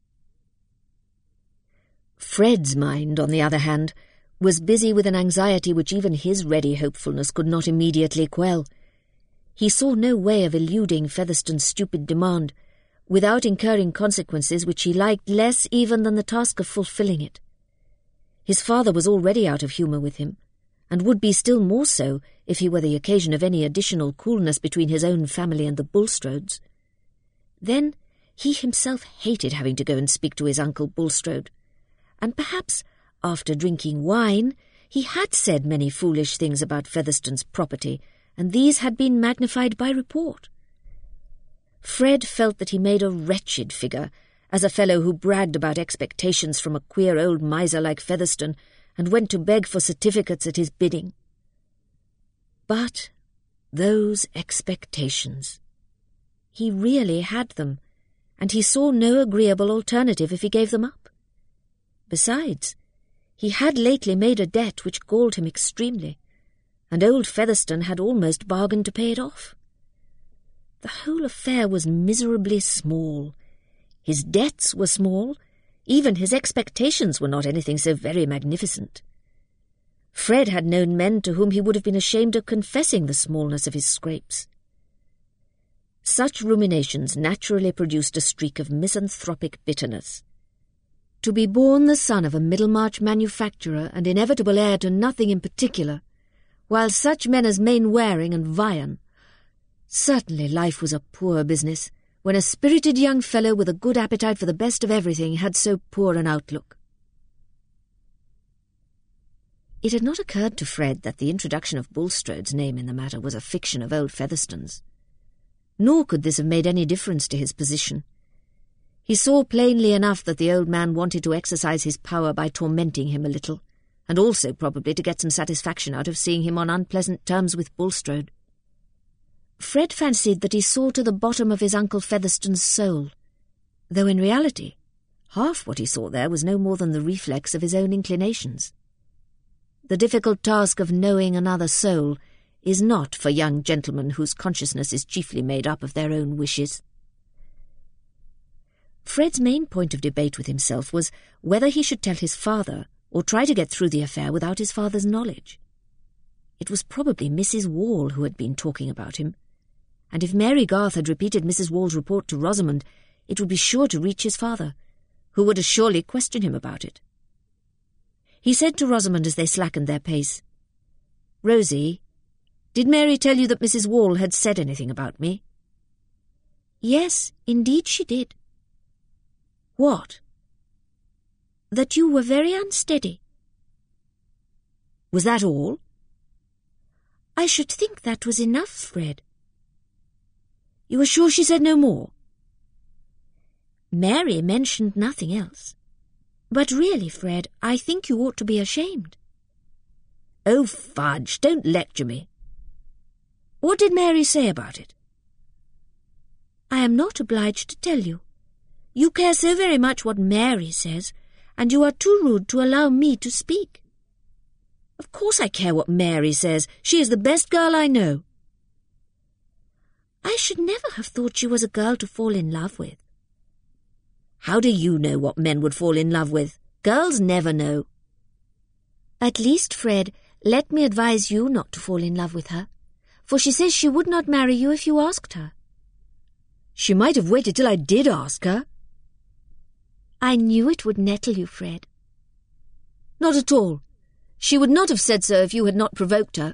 Fred's mind, on the other hand, was busy with an anxiety which even his ready hopefulness could not immediately quell. He saw no way of eluding Featherstone's stupid demand, without incurring consequences which he liked less even than the task of fulfilling it. His father was already out of humour with him, and would be still more so if he were the occasion of any additional coolness between his own family and the Bulstrodes. Then he himself hated having to go and speak to his uncle Bulstrode, and perhaps, after drinking wine, he had said many foolish things about Featherstone's property, and these had been magnified by report. Fred felt that he made a wretched figure, as a fellow who bragged about expectations from a queer old miser like Featherstone, and went to beg for certificates at his bidding. But those expectations! He really had them, and he saw no agreeable alternative if he gave them up. Besides, he had lately made a debt which galled him extremely, and old Featherstone had almost bargained to pay it off. The whole affair was miserably small. His debts were small, even his expectations were not anything so very magnificent. Fred had known men to whom he would have been ashamed of confessing the smallness of his scrapes. Such ruminations naturally produced a streak of misanthropic bitterness. To be born the son of a Middlemarch manufacturer and inevitable heir to nothing in particular, while such men as Mainwaring and Vian— certainly life was a poor business, when a spirited young fellow with a good appetite for the best of everything had so poor an outlook. It had not occurred to Fred that the introduction of Bulstrode's name in the matter was a fiction of old Featherstone's. Nor could this have made any difference to his position. He saw plainly enough that the old man wanted to exercise his power by tormenting him a little, and also probably to get some satisfaction out of seeing him on unpleasant terms with Bulstrode. Fred fancied that he saw to the bottom of his Uncle Featherstone's soul, though in reality half what he saw there was no more than the reflex of his own inclinations. The difficult task of knowing another soul is not for young gentlemen whose consciousness is chiefly made up of their own wishes. Fred's main point of debate with himself was whether he should tell his father or try to get through the affair without his father's knowledge. It was probably Mrs. Wall who had been talking about him, and if Mary Garth had repeated Mrs. Wall's report to Rosamond, it would be sure to reach his father, who would as surely question him about it. He said to Rosamond as they slackened their pace, "Rosie, did Mary tell you that Mrs. Wall had said anything about me?" "Yes, indeed she did." "What?" "That you were very unsteady." "Was that all?" "I should think that was enough, Fred." "You are sure she said no more?" "Mary mentioned nothing else. But really, Fred, I think you ought to be ashamed." "Oh, fudge, don't lecture me. What did Mary say about it?" "I am not obliged to tell you. You care so very much what Mary says, and you are too rude to allow me to speak." "Of course I care what Mary says. She is the best girl I know." "I should never have thought she was a girl to fall in love with." "How do you know what men would fall in love with? Girls never know." "At least, Fred, let me advise you not to fall in love with her, for she says she would not marry you if you asked her." "She might have waited till I did ask her." "I knew it would nettle you, Fred." "Not at all. She would not have said so if you had not provoked her."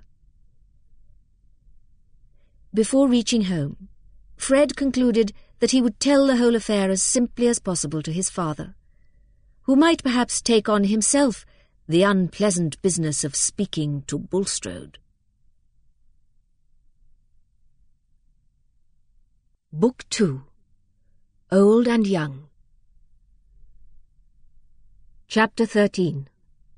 Before reaching home, Fred concluded that he would tell the whole affair as simply as possible to his father, who might perhaps take on himself the unpleasant business of speaking to Bulstrode. Book 2. Old and Young. Chapter 13.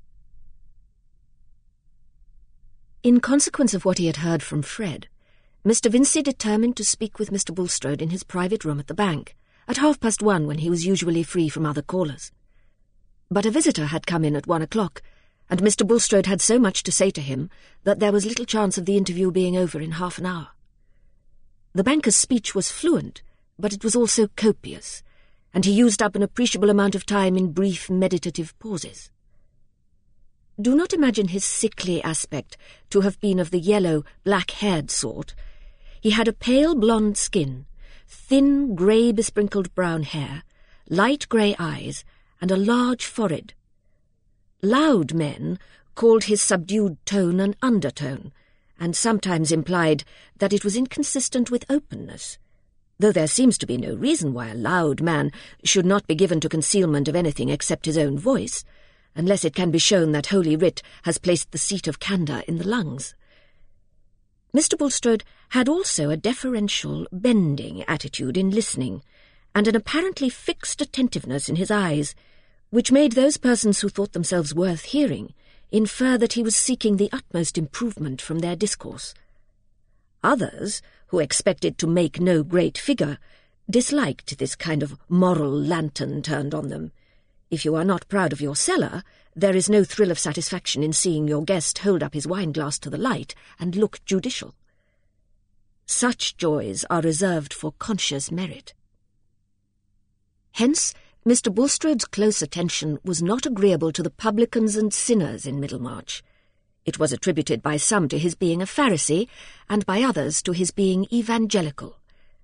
In consequence of what he had heard from Fred, Mr. Vincey determined to speak with Mr. Bulstrode in his private room at the bank, at 1:30 when he was usually free from other callers. But a visitor had come in at 1 o'clock, and Mr. Bulstrode had so much to say to him that there was little chance of the interview being over in half an hour. The banker's speech was fluent, but it was also copious, and he used up an appreciable amount of time in brief meditative pauses. Do not imagine his sickly aspect to have been of the yellow, black-haired sort. He had a pale blonde skin, thin, grey-besprinkled brown hair, light grey eyes, and a large forehead. Loud men called his subdued tone an undertone, and sometimes implied that it was inconsistent with openness, though there seems to be no reason why a loud man should not be given to concealment of anything except his own voice, unless it can be shown that Holy Writ has placed the seat of candour in the lungs. Mr. Bulstrode had also a deferential, bending attitude in listening, and an apparently fixed attentiveness in his eyes, which made those persons who thought themselves worth hearing infer that he was seeking the utmost improvement from their discourse. Others, who expected to make no great figure, disliked this kind of moral lantern turned on them. If you are not proud of your cellar, there is no thrill of satisfaction in seeing your guest hold up his wine-glass to the light and look judicial. Such joys are reserved for conscious merit. Hence, Mr. Bulstrode's close attention was not agreeable to the publicans and sinners in Middlemarch. It was attributed by some to his being a Pharisee, and by others to his being evangelical.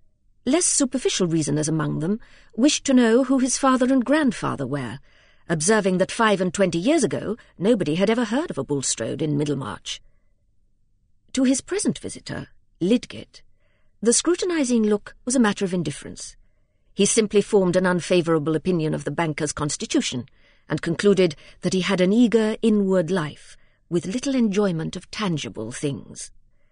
Less superficial reasoners among them wished to know who his father and grandfather were, observing that 25 years ago nobody had ever heard of a Bulstrode in Middlemarch. To his present visitor, Lydgate, the scrutinising look was a matter of indifference. He simply formed an unfavourable opinion of the banker's constitution, and concluded that he had an eager inward life, with little enjoyment of tangible things.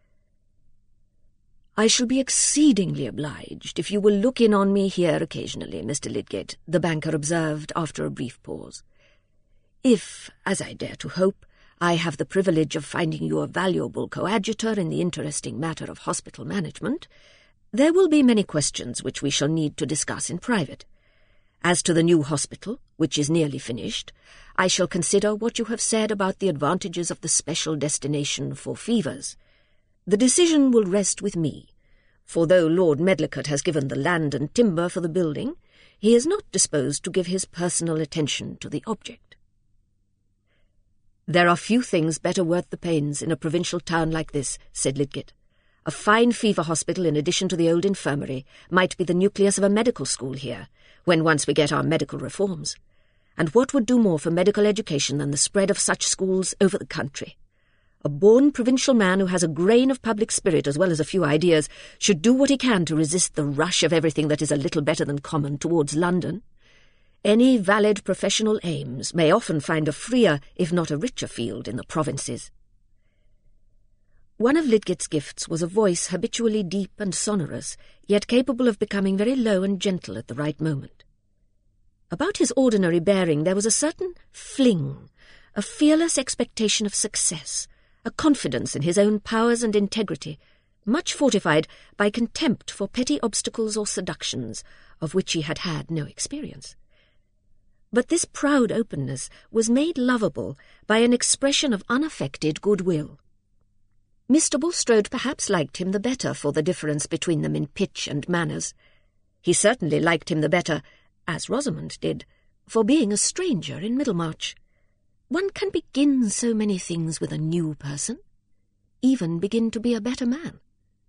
"I shall be exceedingly obliged if you will look in on me here occasionally, Mr. Lydgate," the banker observed after a brief pause. "If, as I dare to hope, I have the privilege of finding you a valuable coadjutor in the interesting matter of hospital management, there will be many questions which we shall need to discuss in private. As to the new hospital, which is nearly finished, I shall consider what you have said about the advantages of the special destination for fevers. The decision will rest with me, for though Lord Medlicott has given the land and timber for the building, he is not disposed to give his personal attention to the object." "There are few things better worth the pains in a provincial town like this," said Lydgate. "A fine fever hospital in addition to the old infirmary might be the nucleus of a medical school here, when once we get our medical reforms. And what would do more for medical education than the spread of such schools over the country? A born provincial man who has a grain of public spirit as well as a few ideas should do what he can to resist the rush of everything that is a little better than common towards London. Any valid professional aims may often find a freer, if not a richer field in the provinces." One of Lydgate's gifts was a voice habitually deep and sonorous, yet capable of becoming very low and gentle at the right moment. About his ordinary bearing there was a certain fling, a fearless expectation of success, a confidence in his own powers and integrity, much fortified by contempt for petty obstacles or seductions, of which he had had no experience. But this proud openness was made lovable by an expression of unaffected goodwill. Mr. Bulstrode perhaps liked him the better for the difference between them in pitch and manners. He certainly liked him the better, as Rosamond did, for being a stranger in Middlemarch. One can begin so many things with a new person, even begin to be a better man.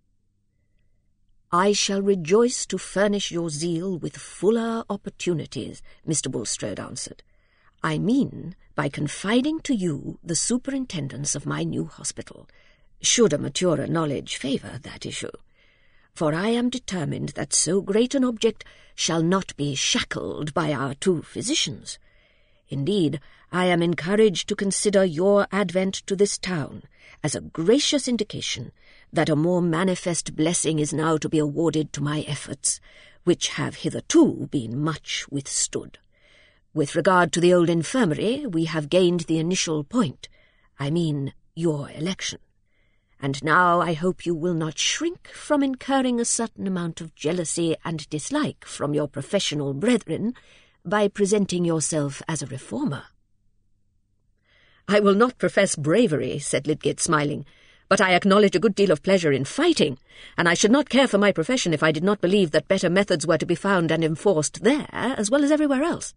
"I shall rejoice to furnish your zeal with fuller opportunities," Mr. Bulstrode answered. "I mean by confiding to you the superintendence of my new hospital, should a maturer knowledge favour that issue. For I am determined that so great an object shall not be shackled by our 2 physicians. Indeed, I am encouraged to consider your advent to this town as a gracious indication that a more manifest blessing is now to be awarded to my efforts, which have hitherto been much withstood. With regard to the old infirmary, we have gained the initial point, I mean your election. And now I hope you will not shrink from incurring a certain amount of jealousy and dislike from your professional brethren by presenting yourself as a reformer." "I will not profess bravery," said Lydgate, smiling, "but I acknowledge a good deal of pleasure in fighting, and I should not care for my profession if I did not believe that better methods were to be found and enforced there as well as everywhere else."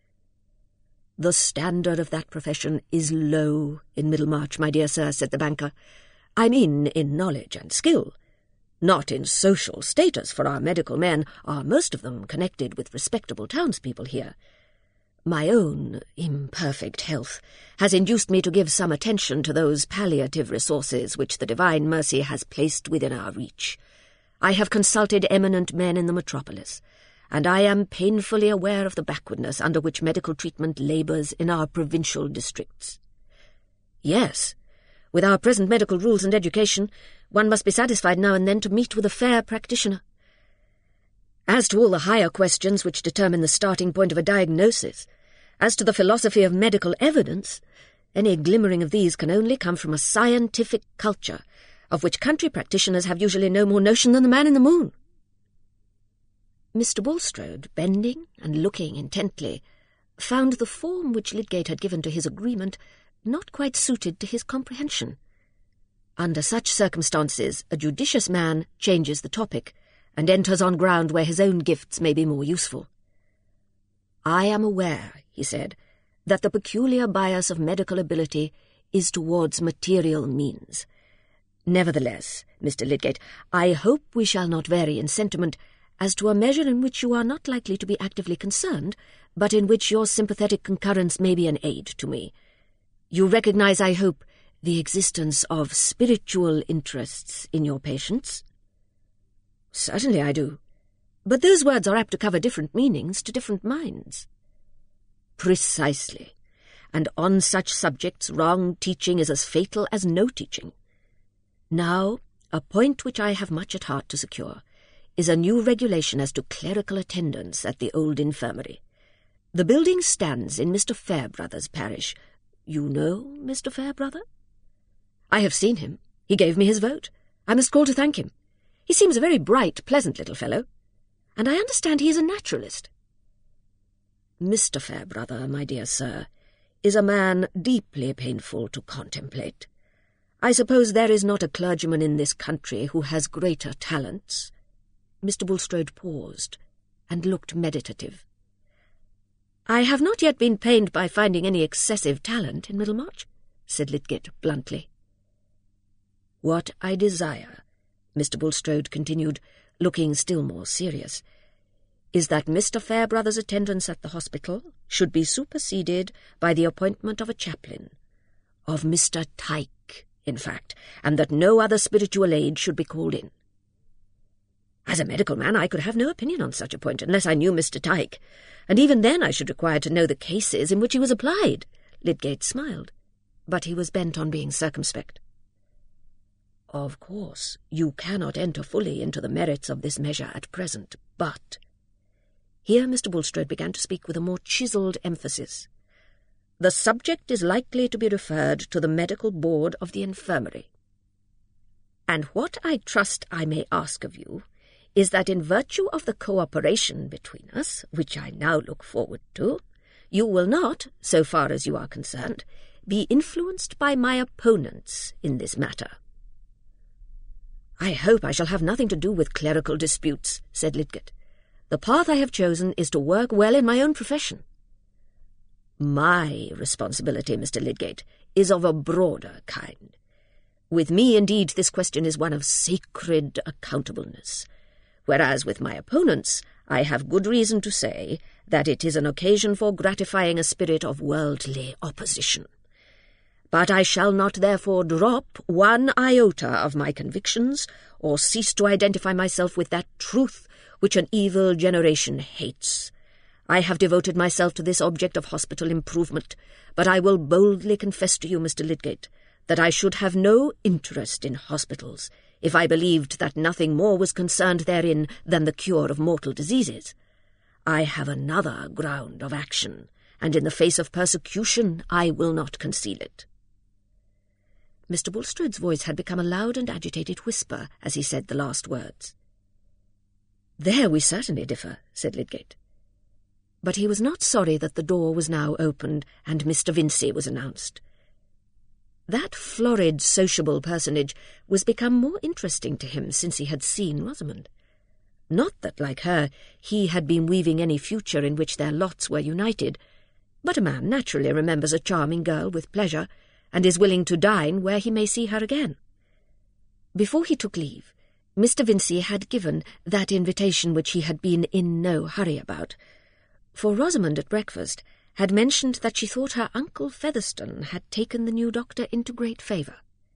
"The standard of that profession is low in Middlemarch, my dear sir," said the banker. "I mean in knowledge and skill, not in social status, for our medical men are most of them connected with respectable townspeople here. My own imperfect health has induced me to give some attention to those palliative resources which the divine mercy has placed within our reach. I have consulted eminent men in the metropolis, and I am painfully aware of the backwardness under which medical treatment labours in our provincial districts. Yes, with our present medical rules and education, one must be satisfied now and then to meet with a fair practitioner. As to all the higher questions which determine the starting point of a diagnosis, as to the philosophy of medical evidence, any glimmering of these can only come from a scientific culture, of which country practitioners have usually no more notion than the man in the moon." Mr. Bulstrode, bending and looking intently, found the form which Lydgate had given to his agreement not quite suited to his comprehension. Under such circumstances, a judicious man changes the topic, and enters on ground where his own gifts may be more useful. "I am aware," he said, "that the peculiar bias of medical ability is towards material means. Nevertheless, Mr. Lydgate, I hope we shall not vary in sentiment as to a measure in which you are not likely to be actively concerned, but in which your sympathetic concurrence may be an aid to me. You recognize, I hope, the existence of spiritual interests in your patients?" "Certainly I do. But those words are apt to cover different meanings to different minds." "Precisely. And on such subjects wrong teaching is as fatal as no teaching. Now, a point which I have much at heart to secure is a new regulation as to clerical attendance at the old infirmary. The building stands in Mr. Fairbrother's parish. You know Mr. Fairbrother?" "I have seen him. He gave me his vote. I must call to thank him. He seems a very bright, pleasant little fellow. And I understand he is a naturalist." "Mr. Fairbrother, my dear sir, is a man deeply painful to contemplate. I suppose there is not a clergyman in this country who has greater talents." Mr. Bulstrode paused and looked meditative. "I have not yet been pained by finding any excessive talent in Middlemarch," said Lydgate bluntly. "What I desire," Mr. Bulstrode continued, looking still more serious, "is that Mr. Fairbrother's attendance at the hospital should be superseded by the appointment of a chaplain, of Mr. Tyke, in fact, and that no other spiritual aid should be called in." "As a medical man I could have no opinion on such a point unless I knew Mr. Tyke, and even then I should require to know the cases in which he was applied." Lydgate smiled, but he was bent on being circumspect. "Of course, you cannot enter fully into the merits of this measure at present, but—" Here Mr. Bulstrode began to speak with a more chiselled emphasis. "The subject is likely to be referred to the medical board of the infirmary. And what I trust I may ask of you is that in virtue of the cooperation between us, which I now look forward to, you will not, so far as you are concerned, be influenced by my opponents in this matter." "I hope I shall have nothing to do with clerical disputes," said Lydgate. "The path I have chosen is to work well in my own profession." "My responsibility, Mr. Lydgate, is of a broader kind. With me, indeed, this question is one of sacred accountableness, whereas with my opponents I have good reason to say that it is an occasion for gratifying a spirit of worldly opposition. But I shall not therefore drop one iota of my convictions or cease to identify myself with that truth which an evil generation hates. I have devoted myself to this object of hospital improvement, but I will boldly confess to you, Mr. Lydgate, that I should have no interest in hospitals if I believed that nothing more was concerned therein than the cure of mortal diseases. I have another ground of action, and in the face of persecution I will not conceal it." Mr. Bulstrode's voice had become a loud and agitated whisper as he said the last words. "There we certainly differ," said Lydgate. But he was not sorry that the door was now opened and Mr. Vincey was announced. That florid, sociable personage was become more interesting to him since he had seen Rosamond. Not that, like her, he had been weaving any future in which their lots were united, but a man naturally remembers a charming girl with pleasure, and is willing to dine where he may see her again. Before he took leave, Mr. Vincey had given that invitation which he had been in no hurry about, for Rosamond at breakfast had mentioned that she thought her Uncle Featherstone had taken the new doctor into great favour.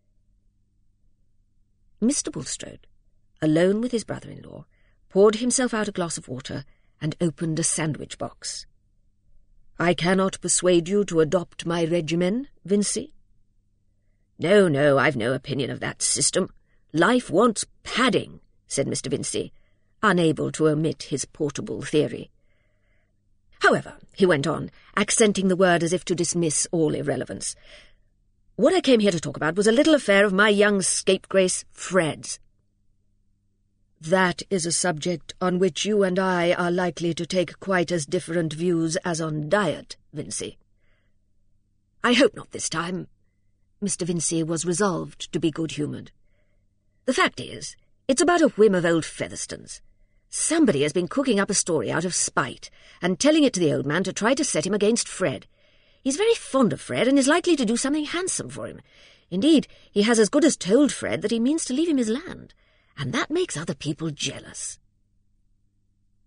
Mr. Bulstrode, alone with his brother-in-law, poured himself out a glass of water and opened a sandwich box. "I cannot persuade you to adopt my regimen, Vincey?" No, I've no opinion of that system. Life wants padding," said Mr. Vincey, unable to omit his portable theory. "However," he went on, accenting the word as if to dismiss all irrelevance, "what I came here to talk about was a little affair of my young scapegrace, Fred's." "That is a subject on which you and I are likely to take quite as different views as on diet, Vincey." "I hope not this time." Mr. Vincey was resolved to be good-humoured. "The fact is, it's about a whim of old Featherstone's. Somebody has been cooking up a story out of spite and telling it to the old man to try to set him against Fred. He's very fond of Fred and is likely to do something handsome for him. Indeed, he has as good as told Fred that he means to leave him his land, and that makes other people jealous."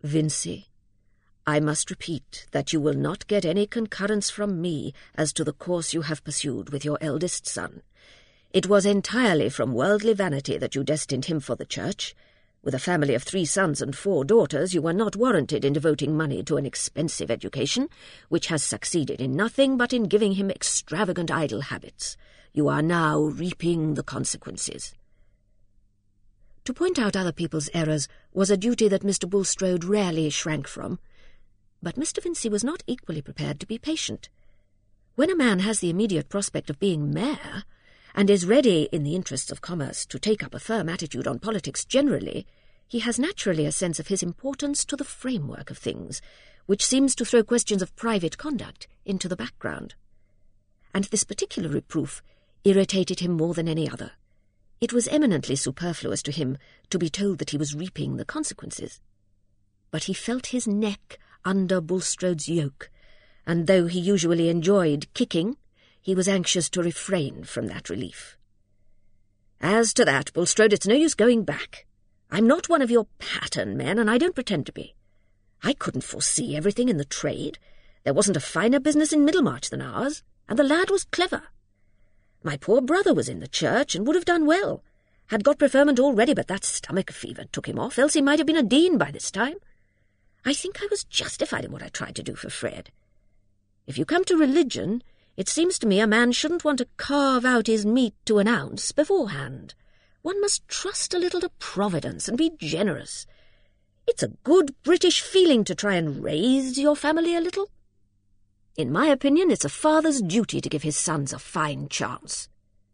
Vincey, I must repeat that you will not get any concurrence from me as to the course you have pursued with your eldest son. It was entirely from worldly vanity that you destined him for the church. With a family of 3 sons and 4 daughters, you were not warranted in devoting money to an expensive education, which has succeeded in nothing but in giving him extravagant idle habits. You are now reaping the consequences. To point out other people's errors was a duty that Mr. Bulstrode rarely shrank from, but Mr. Vincey was not equally prepared to be patient. When a man has the immediate prospect of being mayor, and is ready, in the interests of commerce, to take up a firm attitude on politics generally, he has naturally a sense of his importance to the framework of things, which seems to throw questions of private conduct into the background. And this particular reproof irritated him more than any other. It was eminently superfluous to him to be told that he was reaping the consequences. But he felt his neck under Bulstrode's yoke, and though he usually enjoyed kicking, he was anxious to refrain from that relief. "As to that, Bulstrode, it's no use going back. I'm not one of your pattern men, and I don't pretend to be. I couldn't foresee everything in the trade. There wasn't a finer business in Middlemarch than ours, and the lad was clever. My poor brother was in the church and would have done well, had got preferment already, but that stomach fever took him off, else he might have been a dean by this time. I think I was justified in what I tried to do for Fred. If you come to religion, it seems to me a man shouldn't want to carve out his meat to an ounce beforehand. One must trust a little to Providence and be generous. It's a good British feeling to try and raise your family a little. In my opinion, it's a father's duty to give his sons a fine chance."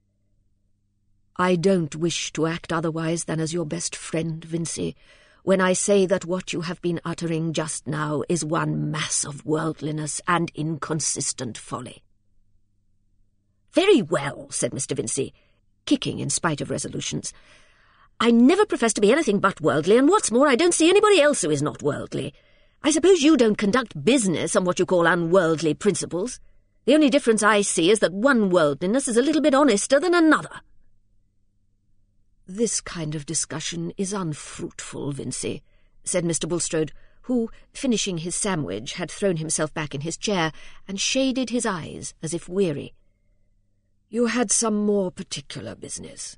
"I don't wish to act otherwise than as your best friend, Vincey, when I say that what you have been uttering just now is one mass of worldliness and inconsistent folly." "Very well," said Mr. Vincey, kicking in spite of resolutions. "I never profess to be anything but worldly, and what's more, I don't see anybody else who is not worldly. I suppose you don't conduct business on what you call unworldly principles. The only difference I see is that one worldliness is a little bit honester than another." "This kind of discussion is unfruitful, Vincey," said Mr. Bulstrode, who, finishing his sandwich, had thrown himself back in his chair and shaded his eyes as if weary. "You had some more particular business."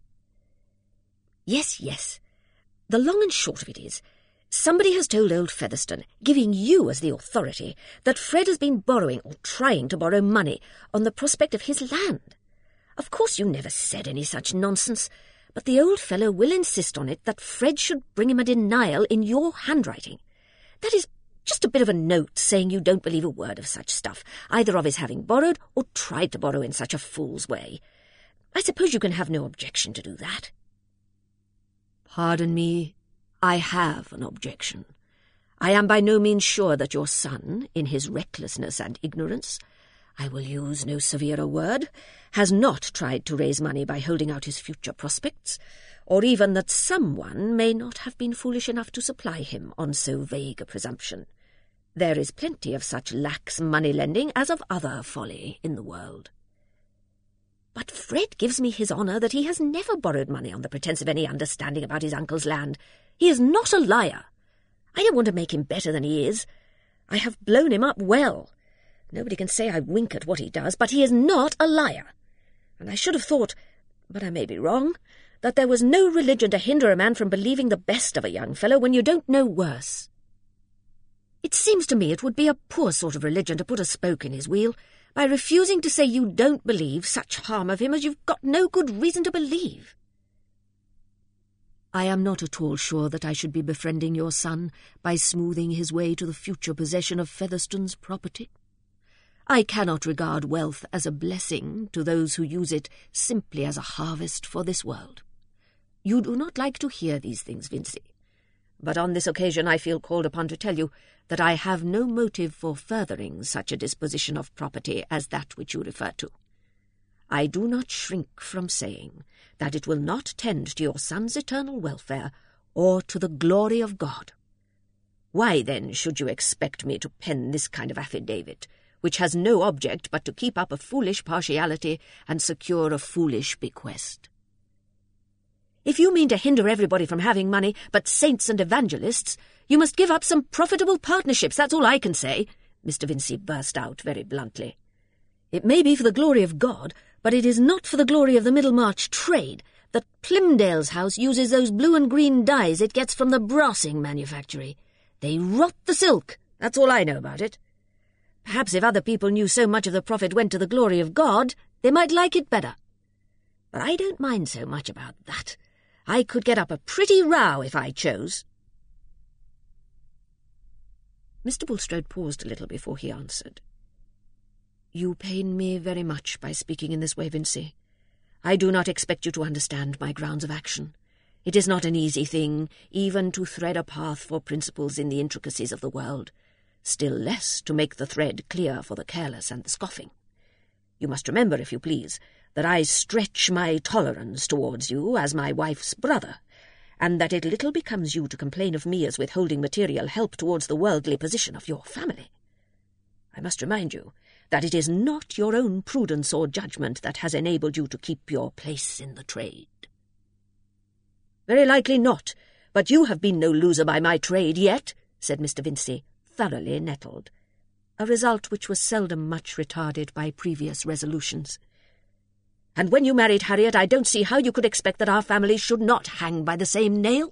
Yes. The long and short of it is, somebody has told old Featherstone, giving you as the authority, that Fred has been borrowing or trying to borrow money on the prospect of his land. Of course you never said any such nonsense, but the old fellow will insist on it that Fred should bring him a denial in your handwriting. That is just a bit of a note saying you don't believe a word of such stuff, either of his having borrowed or tried to borrow in such a fool's way. I suppose you can have no objection to do that." "Pardon me, I have an objection. I am by no means sure that your son, in his recklessness and ignorance, I will use no severer word, has not tried to raise money by holding out his future prospects, or even that someone may not have been foolish enough to supply him on so vague a presumption. There is plenty of such lax money-lending as of other folly in the world." "But Fred gives me his honour that he has never borrowed money on the pretence of any understanding about his uncle's land. He is not a liar. I don't want to make him better than he is. I have blown him up well. Nobody can say I wink at what he does, but he is not a liar. And I should have thought, but I may be wrong, that there was no religion to hinder a man from believing the best of a young fellow when you don't know worse. It seems to me it would be a poor sort of religion to put a spoke in his wheel by refusing to say you don't believe such harm of him as you've got no good reason to believe." "I am not at all sure that I should be befriending your son by smoothing his way to the future possession of Featherstone's property. I cannot regard wealth as a blessing to those who use it simply as a harvest for this world. You do not like to hear these things, Vincey, but on this occasion I feel called upon to tell you that I have no motive for furthering such a disposition of property as that which you refer to. I do not shrink from saying that it will not tend to your son's eternal welfare or to the glory of God. Why, then, should you expect me to pen this kind of affidavit, which has no object but to keep up a foolish partiality and secure a foolish bequest?" If you mean to hinder everybody from having money but saints and evangelists, you must give up some profitable partnerships, that's all I can say, Mr. Vincey burst out very bluntly. It may be for the glory of God, but it is not for the glory of the Middlemarch trade that Plymdale's house uses those blue and green dyes it gets from the brassing manufactory. They rot the silk, that's all I know about it. Perhaps if other people knew so much of the profit went to the glory of God, they might like it better. But I don't mind so much about that. I could get up a pretty row if I chose. Mr. Bulstrode paused a little before he answered. You pain me very much by speaking in this way, Vincey. I do not expect you to understand my grounds of action. It is not an easy thing, even to thread a path for principles in the intricacies of the world, still less to make the thread clear for the careless and the scoffing. You must remember, if you please, that I stretch my tolerance towards you as my wife's brother, and that it little becomes you to complain of me as withholding material help towards the worldly position of your family. I must remind you that it is not your own prudence or judgment that has enabled you to keep your place in the trade. Very likely not, but you have been no loser by my trade yet, said Mr. Vincey, thoroughly nettled, a result which was seldom much retarded by previous resolutions. And when you married Harriet, I don't see how you could expect that our families should not hang by the same nail.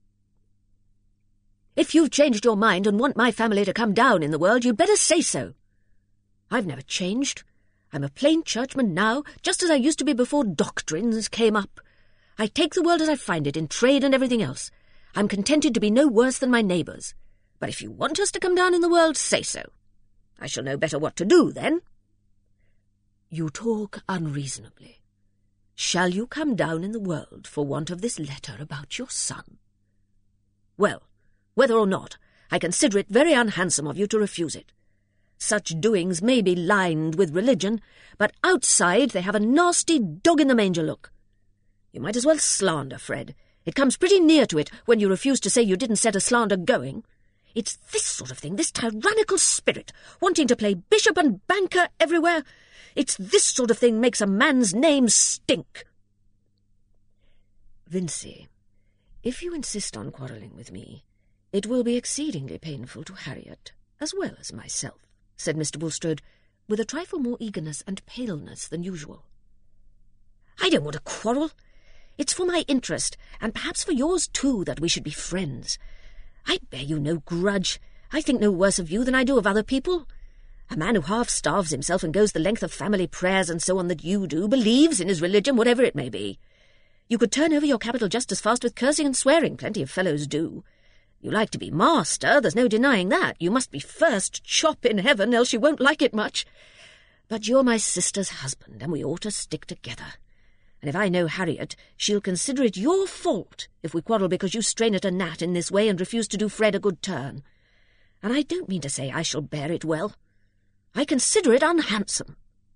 If you've changed your mind and want my family to come down in the world, you'd better say so. I've never changed. I'm a plain churchman now, just as I used to be before doctrines came up. I take the world as I find it, in trade and everything else. I'm contented to be no worse than my neighbours. But if you want us to come down in the world, say so. I shall know better what to do then. You talk unreasonably. Shall you come down in the world for want of this letter about your son? Well, whether or not, I consider it very unhandsome of you to refuse it. Such doings may be lined with religion, but outside they have a nasty dog-in-the-manger look. You might as well slander, Fred. It comes pretty near to it when you refuse to say you didn't set a slander going. It's this sort of thing, this tyrannical spirit, wanting to play bishop and banker everywhere. It's this sort of thing makes a man's name stink. Vincey, if you insist on quarrelling with me, it will be exceedingly painful to Harriet, as well as myself, said Mr. Bulstrode, with a trifle more eagerness and paleness than usual. I don't want to quarrel. It's for my interest, and perhaps for yours too, that we should be friends. I bear you no grudge. I think no worse of you than I do of other people. A man who half starves himself and goes the length of family prayers and so on that you do, believes in his religion, whatever it may be. You could turn over your capital just as fast with cursing and swearing. Plenty of fellows do. You like to be master, there's no denying that. You must be first chop in heaven, else you won't like it much. But you're my sister's husband, and we ought to stick together. And if I know Harriet, she'll consider it your fault if we quarrel because you strain at a gnat in this way and refuse to do Fred a good turn. And I don't mean to say I shall bear it well. I consider it unhandsome.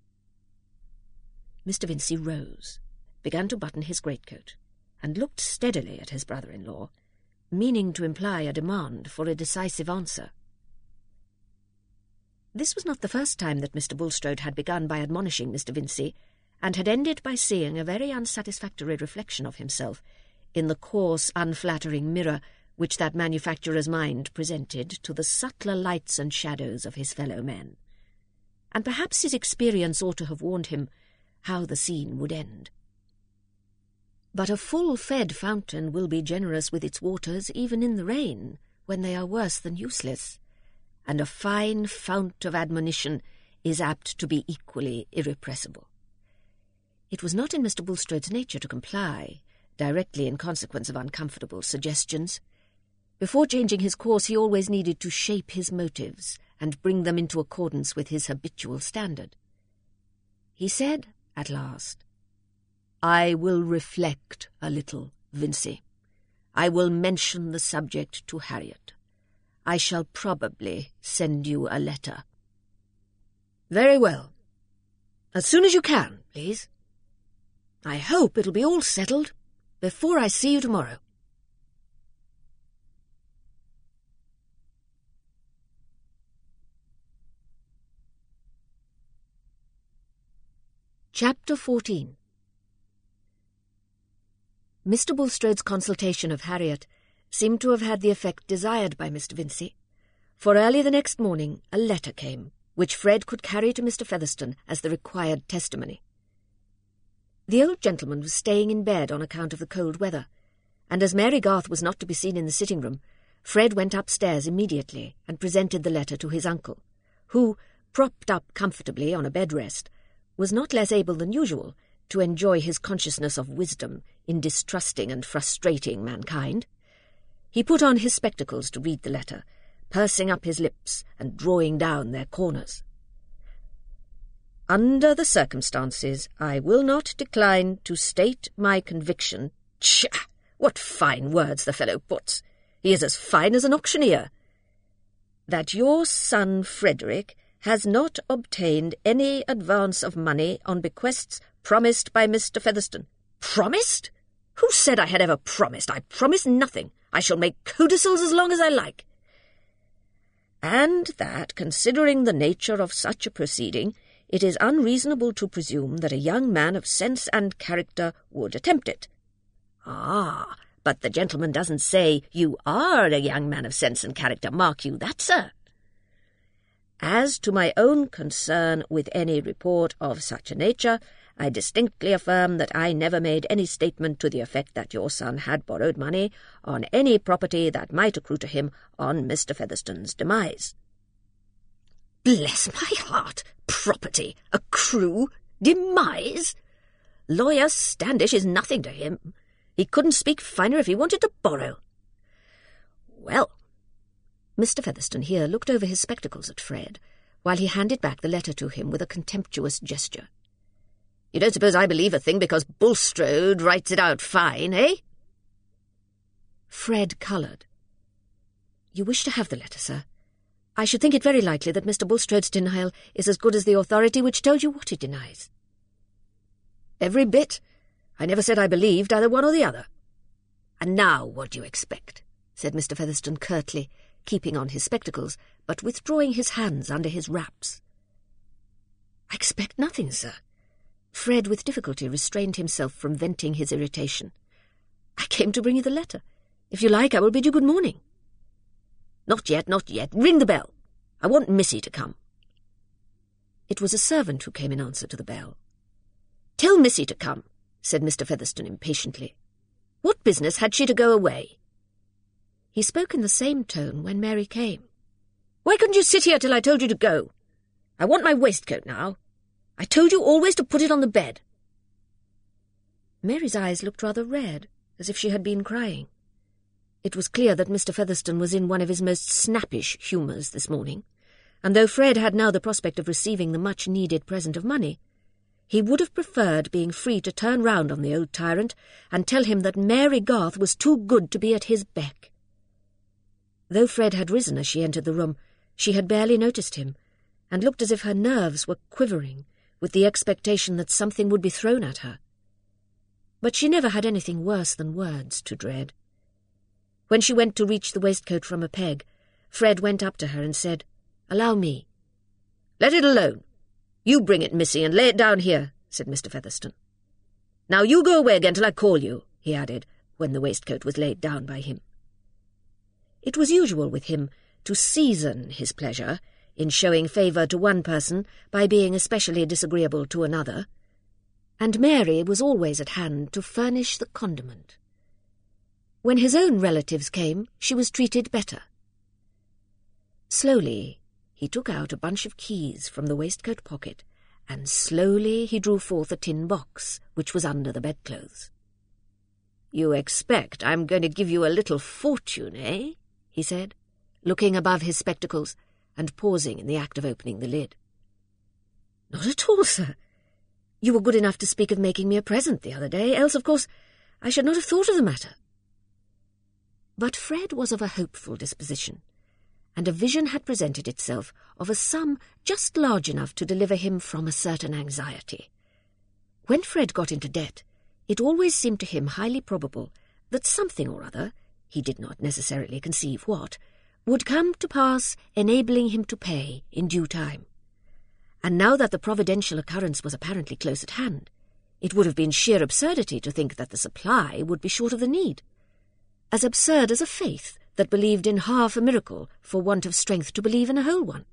Mr. Vincey rose, began to button his greatcoat, and looked steadily at his brother-in-law, meaning to imply a demand for a decisive answer. This was not the first time that Mr. Bulstrode had begun by admonishing Mr. Vincey, and had ended by seeing a very unsatisfactory reflection of himself in the coarse, unflattering mirror which that manufacturer's mind presented to the subtler lights and shadows of his fellow men. And perhaps his experience ought to have warned him how the scene would end. But a full-fed fountain will be generous with its waters even in the rain, when they are worse than useless, and a fine fount of admonition is apt to be equally irrepressible. It was not in Mr. Bulstrode's nature to comply, directly in consequence of uncomfortable suggestions. Before changing his course, he always needed to shape his motives and bring them into accordance with his habitual standard. He said, at last, I will reflect a little, Vincey. I will mention the subject to Harriet. I shall probably send you a letter. Very well. As soon as you can, please. I hope it'll be all settled before I see you tomorrow. Chapter 14. Mr. Bulstrode's consultation of Harriet seemed to have had the effect desired by Mr. Vincey, for early the next morning a letter came, which Fred could carry to Mr. Featherstone as the required testimony. The old gentleman was staying in bed on account of the cold weather, and as Mary Garth was not to be seen in the sitting-room, Fred went upstairs immediately and presented the letter to his uncle, who, propped up comfortably on a bed-rest, was not less able than usual to enjoy his consciousness of wisdom in distrusting and frustrating mankind. He put on his spectacles to read the letter, pursing up his lips and drawing down their corners. "Under the circumstances, I will not decline to state my conviction." Tchah! What fine words the fellow puts! He is as fine as an auctioneer. "That your son Frederick has not obtained any advance of money on bequests promised by Mr. Featherstone." Promised? Who said I had ever promised? I promised nothing. I shall make codicils as long as I like. "And that, considering the nature of such a proceeding, it is unreasonable to presume that a young man of sense and character would attempt it." Ah, but the gentleman doesn't say, "You are a young man of sense and character, mark you that, sir." "As to my own concern with any report of such a nature, I distinctly affirm that I never made any statement to the effect that your son had borrowed money on any property that might accrue to him on Mr. Featherstone's demise." Bless my heart! Property, accrue, demise? Lawyer Standish is nothing to him. He couldn't speak finer if he wanted to borrow. Well, Mr. Featherstone here looked over his spectacles at Fred, while he handed back the letter to him with a contemptuous gesture. "You don't suppose I believe a thing because Bulstrode writes it out fine, eh?" Fred coloured. "You wish to have the letter, sir? I should think it very likely that Mr. Bulstrode's denial is as good as the authority which told you what he denies." "Every bit. I never said I believed either one or the other." "And now what do you expect?" said Mr. Featherstone curtly, keeping on his spectacles, but withdrawing his hands under his wraps. "I expect nothing, sir." Fred with difficulty restrained himself from venting his irritation. "I came to bring you the letter. If you like, I will bid you good morning." "Not yet, not yet. Ring the bell. I want Missy to come." It was a servant who came in answer to the bell. "Tell Missy to come," said Mr. Featherstone impatiently. "What business had she to go away?" He spoke in the same tone when Mary came. "Why couldn't you sit here till I told you to go? I want my waistcoat now. I told you always to put it on the bed." Mary's eyes looked rather red, as if she had been crying. It was clear that Mr. Featherstone was in one of his most snappish humours this morning, and though Fred had now the prospect of receiving the much-needed present of money, he would have preferred being free to turn round on the old tyrant and tell him that Mary Garth was too good to be at his beck. Though Fred had risen as she entered the room, she had barely noticed him, and looked as if her nerves were quivering with the expectation that something would be thrown at her. But she never had anything worse than words to dread. When she went to reach the waistcoat from a peg, Fred went up to her and said, "Allow me." "Let it alone. You bring it, Missy, and lay it down here," said Mr. Featherstone. "Now you go away again till I call you," he added, when the waistcoat was laid down by him. It was usual with him to season his pleasure in showing favour to one person by being especially disagreeable to another, and Mary was always at hand to furnish the condiment. When his own relatives came, she was treated better. Slowly he took out a bunch of keys from the waistcoat pocket, and slowly he drew forth a tin box which was under the bedclothes. "You expect I'm going to give you a little fortune, eh?" he said, looking above his spectacles and pausing in the act of opening the lid. "Not at all, sir. You were good enough to speak of making me a present the other day, else, of course, I should not have thought of the matter." But Fred was of a hopeful disposition, and a vision had presented itself of a sum just large enough to deliver him from a certain anxiety. When Fred got into debt, it always seemed to him highly probable that something or other, he did not necessarily conceive what, would come to pass enabling him to pay in due time. And now that the providential occurrence was apparently close at hand, It would have been sheer absurdity to think that the supply would be short of the need. As absurd as a faith that believed in half a miracle for want of strength to believe in a whole one.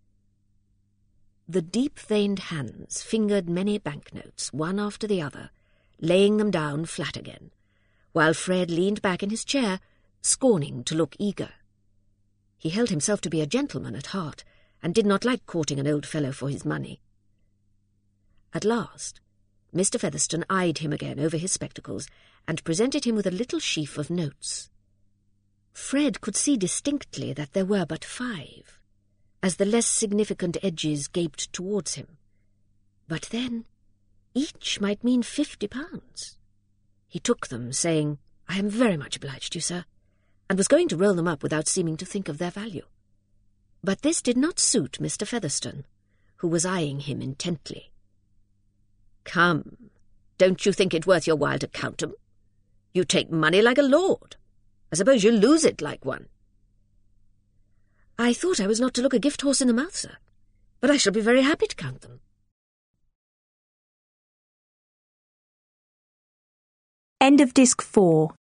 The deep-veined hands fingered many banknotes, one after the other, laying them down flat again, while Fred leaned back in his chair, scorning to look eager. He held himself to be a gentleman at heart, and did not like courting an old fellow for his money. At last, Mr. Featherstone eyed him again over his spectacles, and presented him with a little sheaf of notes. Fred could see distinctly that there were but 5, as the less significant edges gaped towards him. But then, each might mean £50. He took them, saying, "I am very much obliged to you, sir," and was going to roll them up without seeming to think of their value. But this did not suit Mr. Featherstone, who was eyeing him intently. "Come, don't you think it worth your while to count 'em? You take money like a lord. I suppose you lose it like one." "I thought I was not to look a gift horse in the mouth, sir, but I shall be very happy to count them." End of Disc 4.